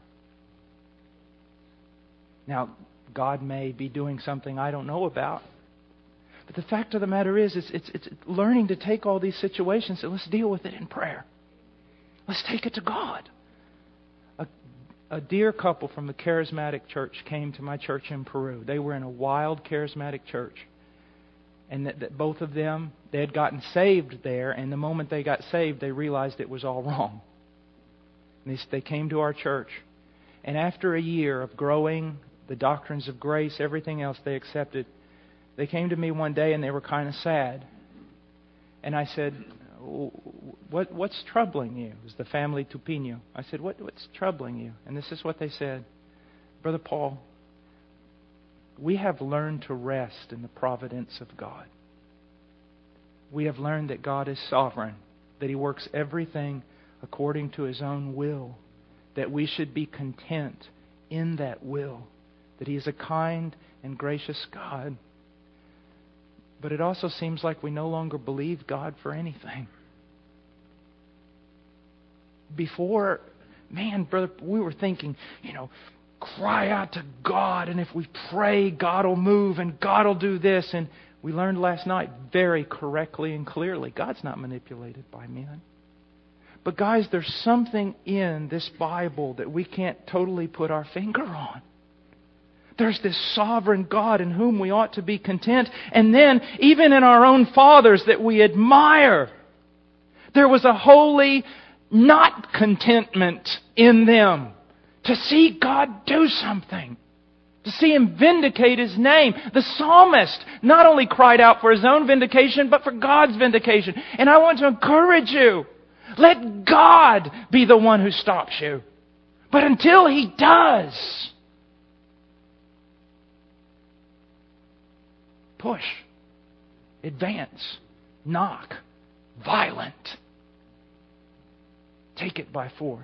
Now, God may be doing something I don't know about. But the fact of the matter is, it's, it's, it's learning to take all these situations and let's deal with it in prayer. Let's take it to God. A, a dear couple from the charismatic church came to my church in Peru. They were in a wild charismatic church. And that, that both of them, they had gotten saved there, and the moment they got saved, they realized it was all wrong. And they, they came to our church. And after a year of growing the doctrines of grace, everything else they accepted, they came to me one day and they were kind of sad. And I said, what, what's troubling you? It was the family Tupino. I said, what, what's troubling you? And this is what they said. Brother Paul, we have learned to rest in the providence of God. We have learned that God is sovereign, that He works everything according to His own will, that we should be content in that will, that He is a kind and gracious God. But it also seems like we no longer believe God for anything. Before, man, brother, we were thinking, you know, cry out to God, and if we pray, God will move, and God will do this. And we learned last night very correctly and clearly, God's not manipulated by men. But guys, there's something in this Bible that we can't totally put our finger on. There's this sovereign God in whom we ought to be content. And then, even in our own fathers that we admire, there was a holy not contentment in them. To see God do something. To see Him vindicate His name. The psalmist not only cried out for his own vindication, but for God's vindication. And I want to encourage you. Let God be the one who stops you. But until He does, push, advance, knock, violent. Take it by force.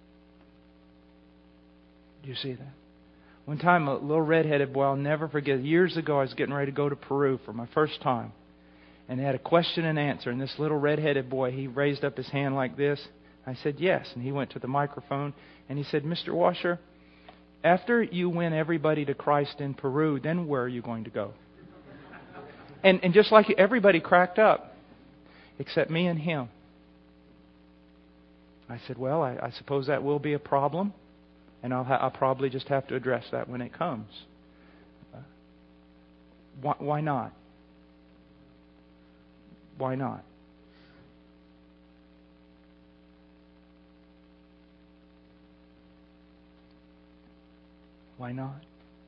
Do you see that? One time, a little red-headed boy, I'll never forget, years ago, I was getting ready to go to Peru for my first time. And they had a question and answer. And this little red-headed boy, he raised up his hand like this. I said, yes. And he went to the microphone and he said, Mister Washer, after you win everybody to Christ in Peru, then where are you going to go? And, and just like everybody cracked up, except me and him. I said, well, I, I suppose that will be a problem. And I'll, ha- I'll probably just have to address that when it comes. Uh, why, why not? Why not? Why not?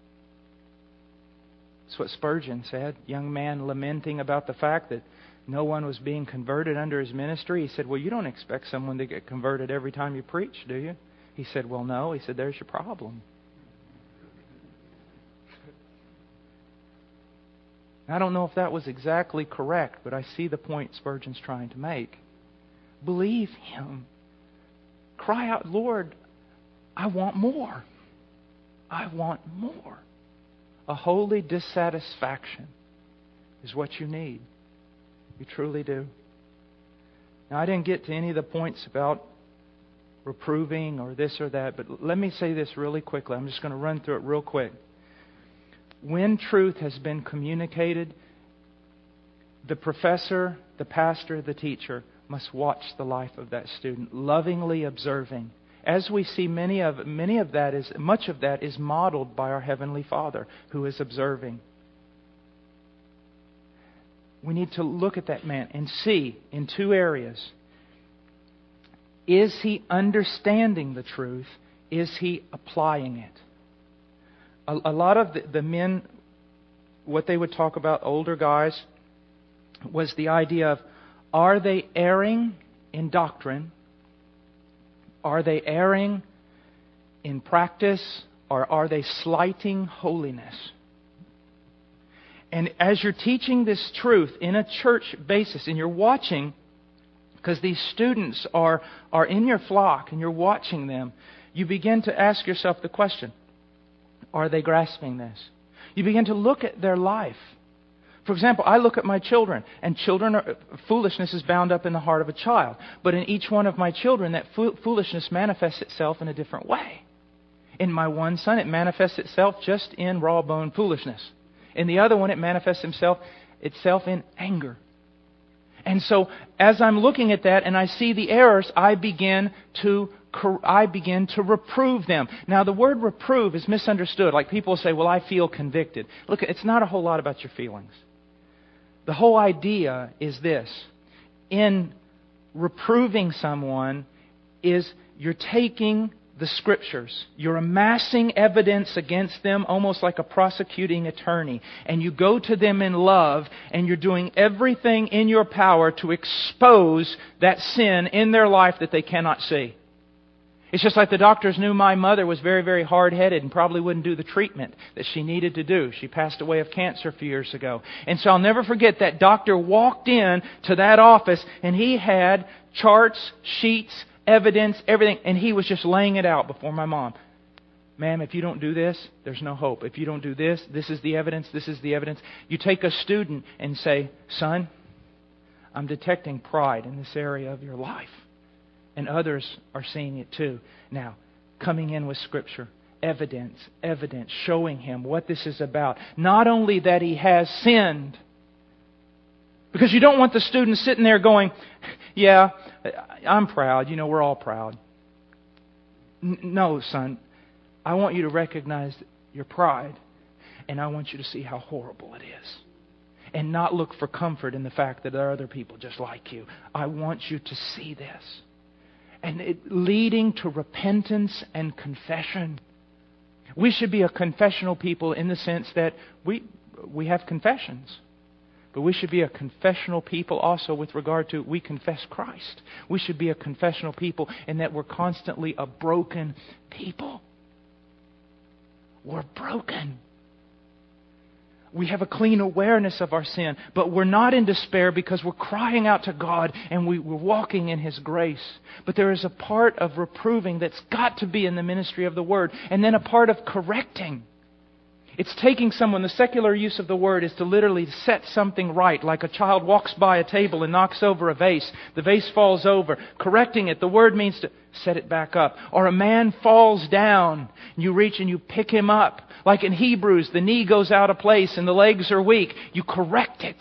That's what Spurgeon said. Young man lamenting about the fact that no one was being converted under his ministry. He said, well, you don't expect someone to get converted every time you preach, do you? He said, well, no. He said, there's your problem. I don't know if that was exactly correct, but I see the point Spurgeon's trying to make. Believe Him. Cry out, Lord, I want more. I want more. A holy dissatisfaction is what you need. You truly do. Now, I didn't get to any of the points about reproving or this or that, but let me say this really quickly. I'm just going to run through it real quick. When truth has been communicated, the professor, the pastor, the teacher must watch the life of that student, lovingly observing. As we see, many of many of that is much of that is modeled by our Heavenly Father, who is observing. We need to look at that man and see in two areas. Is he understanding the truth? Is he applying it? A, a lot of the, the men, what they would talk about, older guys, was the idea of, are they erring in doctrine? Are they erring in practice? Or are they slighting holiness? And as you're teaching this truth in a church basis, and you're watching, because these students are, are in your flock, and you're watching them, you begin to ask yourself the question, are they grasping this? You begin to look at their life. For example, I look at my children, and children are, foolishness is bound up in the heart of a child. But in each one of my children, that fo- foolishness manifests itself in a different way. In my one son, it manifests itself just in raw bone foolishness. In the other one, it manifests himself itself in anger. And so, as I'm looking at that and I see the errors, I begin to I begin to reprove them. Now, the word reprove is misunderstood. Like people say, well, I feel convicted. Look, it's not a whole lot about your feelings. The whole idea is this. In reproving someone is you're taking the Scriptures. You're amassing evidence against them almost like a prosecuting attorney. And you go to them in love and you're doing everything in your power to expose that sin in their life that they cannot see. It's just like the doctors knew my mother was very, very hard-headed and probably wouldn't do the treatment that she needed to do. She passed away of cancer a few years ago. And so I'll never forget that doctor walked in to that office and he had charts, sheets, evidence, everything, and he was just laying it out before my mom. Ma'am, if you don't do this, there's no hope. If you don't do this, this is the evidence, this is the evidence. You take a student and say, son, I'm detecting pride in this area of your life. And others are seeing it too. Now, coming in with Scripture, evidence, evidence, showing him what this is about. Not only that he has sinned, because you don't want the student sitting there going, yeah, I'm proud. You know, we're all proud. N- no, son, I want you to recognize your pride, and I want you to see how horrible it is. And not look for comfort in the fact that there are other people just like you. I want you to see this. And it leading to repentance and confession. We should be a confessional people in the sense that we we have confessions. But we should be a confessional people also with regard to we confess Christ. We should be a confessional people in that we're constantly a broken people. We're broken. We have a clean awareness of our sin, but we're not in despair because we're crying out to God and we, we're walking in His grace. But there is a part of reproving that's got to be in the ministry of the Word, and then a part of correcting. It's taking someone, the secular use of the word is to literally set something right, like a child walks by a table and knocks over a vase. The vase falls over. Correcting it, the word means to set it back up. Or a man falls down, and you reach and you pick him up. Like in Hebrews, the knee goes out of place and the legs are weak. You correct it.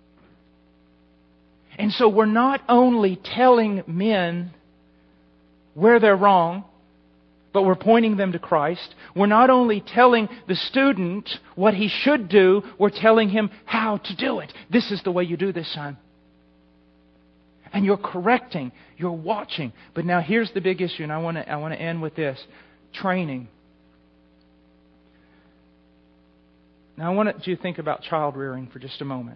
And so we're not only telling men where they're wrong, but we're pointing them to Christ. We're not only telling the student what he should do, we're telling him how to do it. This is the way you do this, son. And you're correcting, you're watching. But now here's the big issue, and I want to I want to end with this. Training. Now I want you to think about child rearing for just a moment.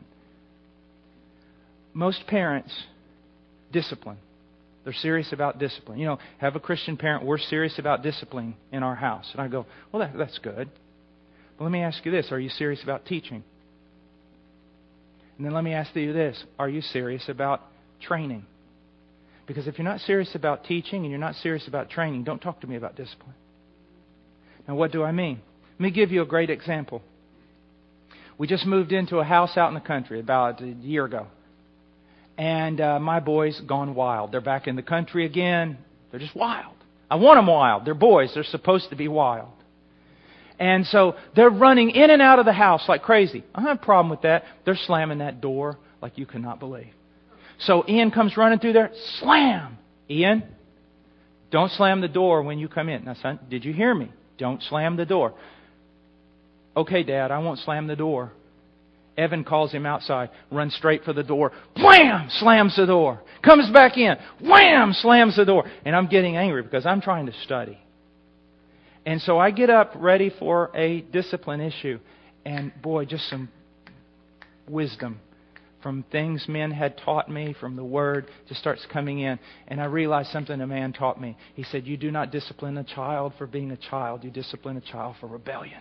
Most parents discipline. They're serious about discipline. You know, have a Christian parent, we're serious about discipline in our house. And I go, well, that, that's good. But let me ask you this. Are you serious about teaching? And then let me ask you this. Are you serious about training? Because if you're not serious about teaching and you're not serious about training, don't talk to me about discipline. Now, what do I mean? Let me give you a great example. We just moved into a house out in the country about a year ago. And uh, my boys gone wild. They're back in the country again. They're just wild. I want them wild. They're boys. They're supposed to be wild. And so they're running in and out of the house like crazy. I don't have a problem with that. They're slamming that door like you cannot believe. So Ian comes running through there. Slam! Ian, don't slam the door when you come in. Now, son, did you hear me? Don't slam the door. Okay, Dad, I won't slam the door. Evan calls him outside, runs straight for the door. Wham! Slams the door. Comes back in. Wham! Slams the door. And I'm getting angry because I'm trying to study. And so I get up ready for a discipline issue. And boy, just some wisdom from things men had taught me, from the Word, just starts coming in. And I realized something a man taught me. He said, you do not discipline a child for being a child. You discipline a child for rebellion.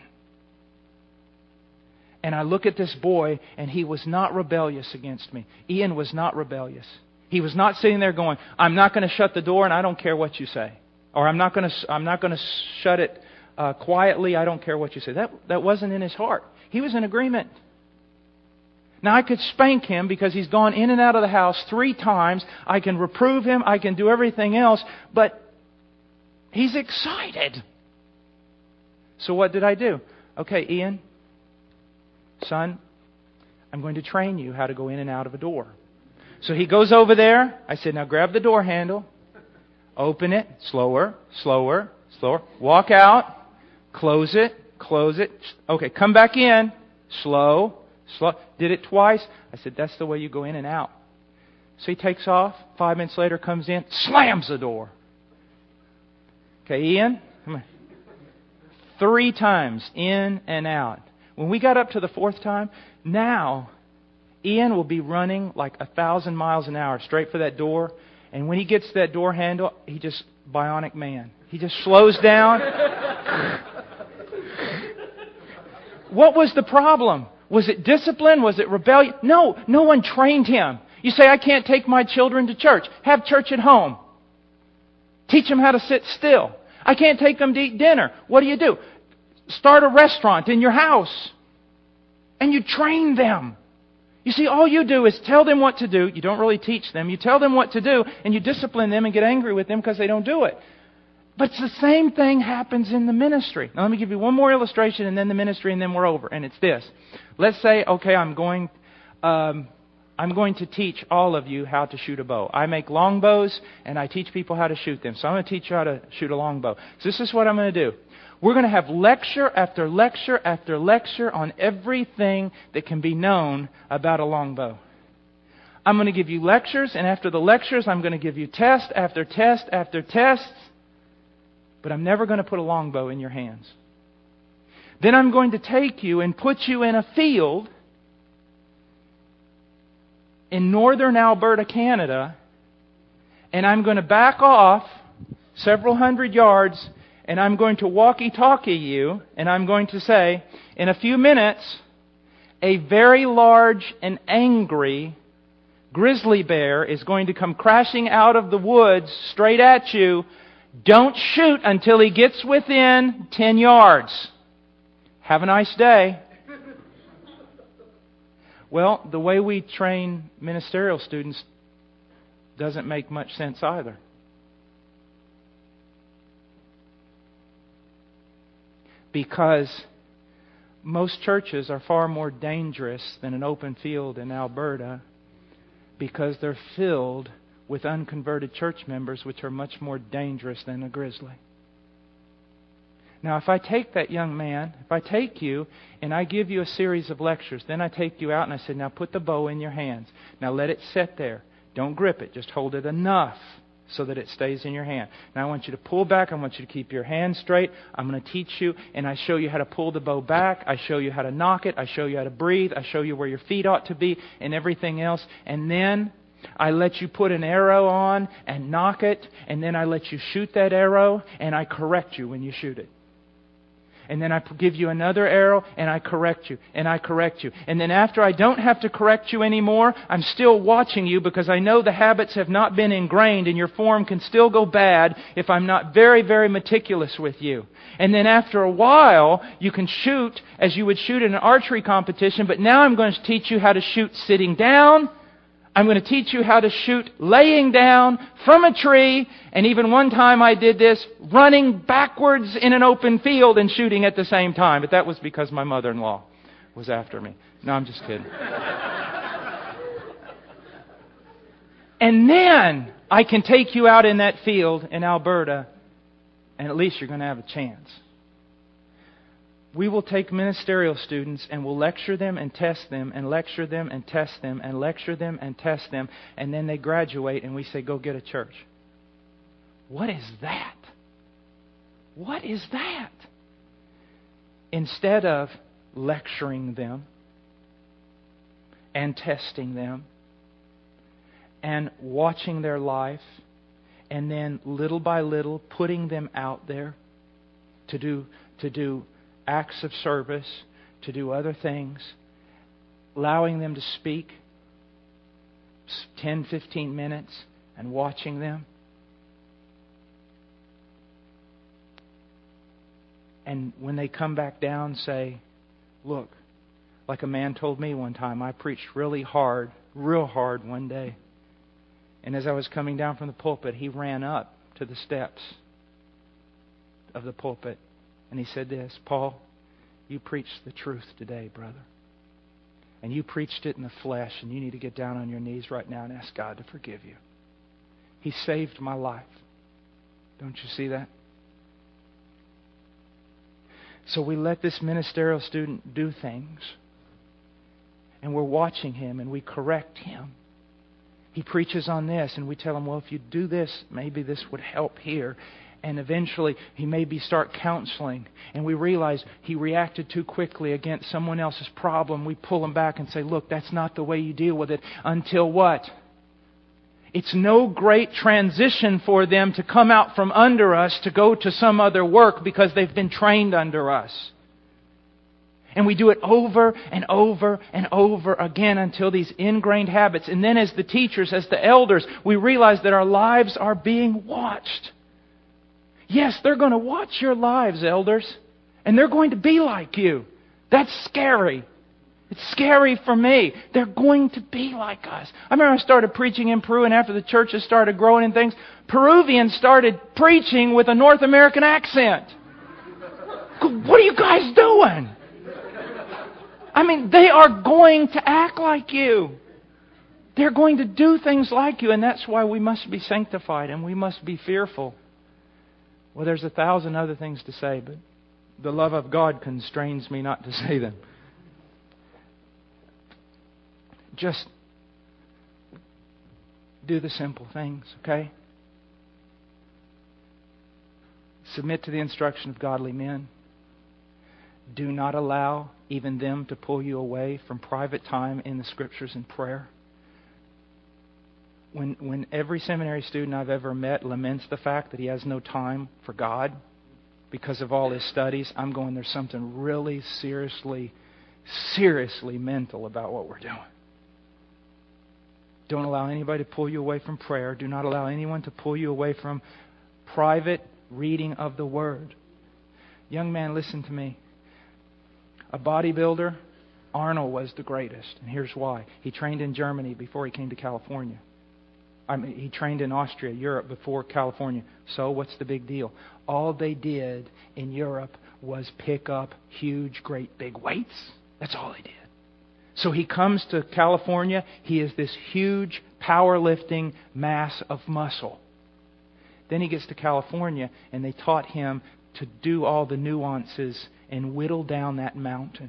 And I look at this boy, and he was not rebellious against me. Ian was not rebellious. He was not sitting there going, I'm not going to shut the door, and I don't care what you say. Or I'm not going to I'm not going to shut it uh, quietly. I don't care what you say. That, that wasn't in his heart. He was in agreement. Now, I could spank him because he's gone in and out of the house three times. I can reprove him. I can do everything else. But he's excited. So what did I do? Okay, Ian. Son, I'm going to train you how to go in and out of a door. So he goes over there. I said, now grab the door handle. Open it. Slower, slower, slower. Walk out. Close it. Close it. Okay, come back in. Slow, slow. Did it twice. I said, that's the way you go in and out. So he takes off. Five minutes later comes in. Slams the door. Okay, Ian. Come on. Three times in and out. When we got up to the fourth time, now Ian will be running like a thousand miles an hour straight for that door. And when he gets to that door handle, he just, bionic man. He just slows down. What was the problem? Was it discipline? Was it rebellion? No, no one trained him. You say, I can't take my children to church. Have church at home. Teach them how to sit still. I can't take them to eat dinner. What do you do? Start a restaurant in your house. And you train them. You see, all you do is tell them what to do. You don't really teach them. You tell them what to do, and you discipline them and get angry with them because they don't do it. But it's the same thing happens in the ministry. Now, let me give you one more illustration, and then the ministry, and then we're over. And it's this. Let's say, okay, I'm going, um, I'm going to teach all of you how to shoot a bow. I make long bows, and I teach people how to shoot them. So I'm going to teach you how to shoot a long bow. So this is what I'm going to do. We're going to have lecture after lecture after lecture on everything that can be known about a longbow. I'm going to give you lectures, and after the lectures, I'm going to give you test after test after test. But I'm never going to put a longbow in your hands. Then I'm going to take you and put you in a field in northern Alberta, Canada, and I'm going to back off several hundred yards. And I'm going to walkie-talkie you, and I'm going to say, in a few minutes, a very large and angry grizzly bear is going to come crashing out of the woods straight at you. Don't shoot until he gets within ten yards. Have a nice day. Well, the way we train ministerial students doesn't make much sense either. Because most churches are far more dangerous than an open field in Alberta because they're filled with unconverted church members, which are much more dangerous than a grizzly. Now, if I take that young man, if I take you and I give you a series of lectures, then I take you out and I say, now put the bow in your hands. Now let it sit there. Don't grip it. Just hold it enough so that it stays in your hand. Now I want you to pull back. I want you to keep your hand straight. I'm going to teach you, and I show you how to pull the bow back. I show you how to knock it. I show you how to breathe. I show you where your feet ought to be and everything else. And then I let you put an arrow on and knock it, and then I let you shoot that arrow, and I correct you when you shoot it. And then I give you another arrow, and I correct you, and I correct you. And then after I don't have to correct you anymore, I'm still watching you because I know the habits have not been ingrained, and your form can still go bad if I'm not very, very meticulous with you. And then after a while, you can shoot as you would shoot in an archery competition, but now I'm going to teach you how to shoot sitting down. I'm going to teach you how to shoot laying down from a tree. And even one time I did this running backwards in an open field and shooting at the same time. But that was because my mother-in-law was after me. No, I'm just kidding. And then I can take you out in that field in Alberta, and at least you're going to have a chance. We will take ministerial students and we'll lecture them and test them and lecture them and test them and lecture them and test them, and then they graduate and we say, go get a church. What is that? What is that? Instead of lecturing them and testing them and watching their life and then little by little putting them out there to do to do acts of service, to do other things, allowing them to speak ten, fifteen minutes and watching them. And when they come back down, say, look, like a man told me one time, I preached really hard, real hard one day. And as I was coming down from the pulpit, he ran up to the steps of the pulpit. And he said this, Paul, you preached the truth today, brother. And you preached it in the flesh, and you need to get down on your knees right now and ask God to forgive you. He saved my life. Don't you see that? So we let this ministerial student do things, and we're watching him, and we correct him. He preaches on this, and we tell him, well, if you do this, maybe this would help here. And eventually, he maybe start counseling. And we realize he reacted too quickly against someone else's problem. We pull him back and say, look, that's not the way you deal with it. Until what? It's no great transition for them to come out from under us to go to some other work because they've been trained under us. And we do it over and over and over again until these ingrained habits. And then as the teachers, as the elders, we realize that our lives are being watched. Yes, they're going to watch your lives, elders. And they're going to be like you. That's scary. It's scary for me. They're going to be like us. I remember I started preaching in Peru, and after the churches started growing and things, Peruvians started preaching with a North American accent. What are you guys doing? I mean, they are going to act like you. They're going to do things like you, and that's why we must be sanctified and we must be fearful. Well, there's a thousand other things to say, but the love of God constrains me not to say them. Just do the simple things, okay? Submit to the instruction of godly men. Do not allow even them to pull you away from private time in the Scriptures and prayer. When, when every seminary student I've ever met laments the fact that he has no time for God because of all his studies, I'm going, there's something really seriously, seriously mental about what we're doing. Don't allow anybody to pull you away from prayer. Do not allow anyone to pull you away from private reading of the Word. Young man, listen to me. A bodybuilder, Arnold was the greatest. And here's why. He trained in Germany before he came to California. I mean, he trained in Austria, Europe, before California. So what's the big deal? All they did in Europe was pick up huge, great, big weights. That's all they did. So he comes to California. He is this huge, powerlifting mass of muscle. Then he gets to California, and they taught him to do all the nuances and whittle down that mountain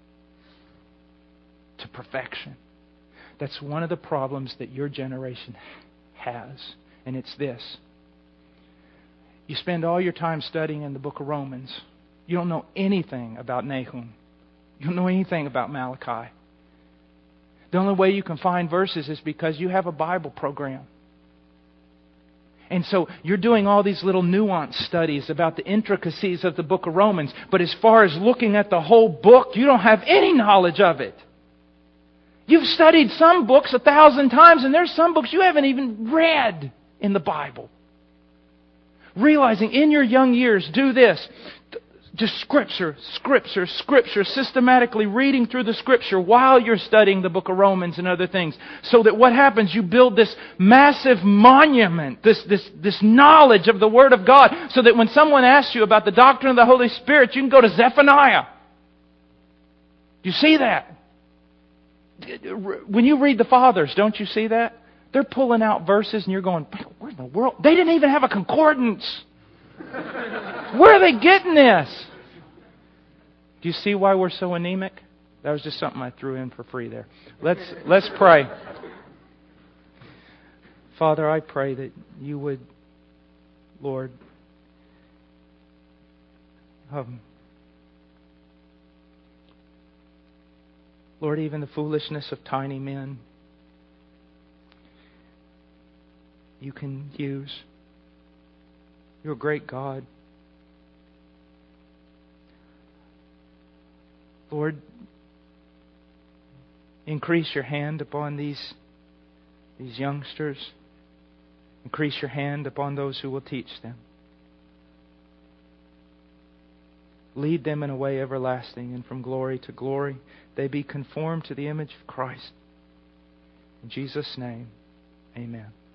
to perfection. That's one of the problems that your generation has. And it's this. You spend all your time studying in the book of Romans. You don't know anything about Nahum. You don't know anything about Malachi. The only way you can find verses is because you have a Bible program. And so you're doing all these little nuance studies about the intricacies of the book of Romans. But as far as looking at the whole book, you don't have any knowledge of it. You've studied some books a thousand times, and there's some books you haven't even read in the Bible. Realizing in your young years, do this. Just Scripture, Scripture, Scripture, systematically reading through the Scripture while you're studying the book of Romans and other things. So that what happens, you build this massive monument, this, this, this knowledge of the Word of God, so that when someone asks you about the doctrine of the Holy Spirit, you can go to Zephaniah. Do you see that? When you read the Fathers, don't you see that? They're pulling out verses and you're going, where in the world? They didn't even have a concordance. Where are they getting this? Do you see why we're so anemic? That was just something I threw in for free there. Let's let's pray. Father, I pray that you would, Lord, um, Lord, even the foolishness of tiny men you can use. You're a great God. Lord, increase your hand upon these, these youngsters. Increase your hand upon those who will teach them. Lead them in a way everlasting, and from glory to glory they be conformed to the image of Christ. In Jesus' name, amen.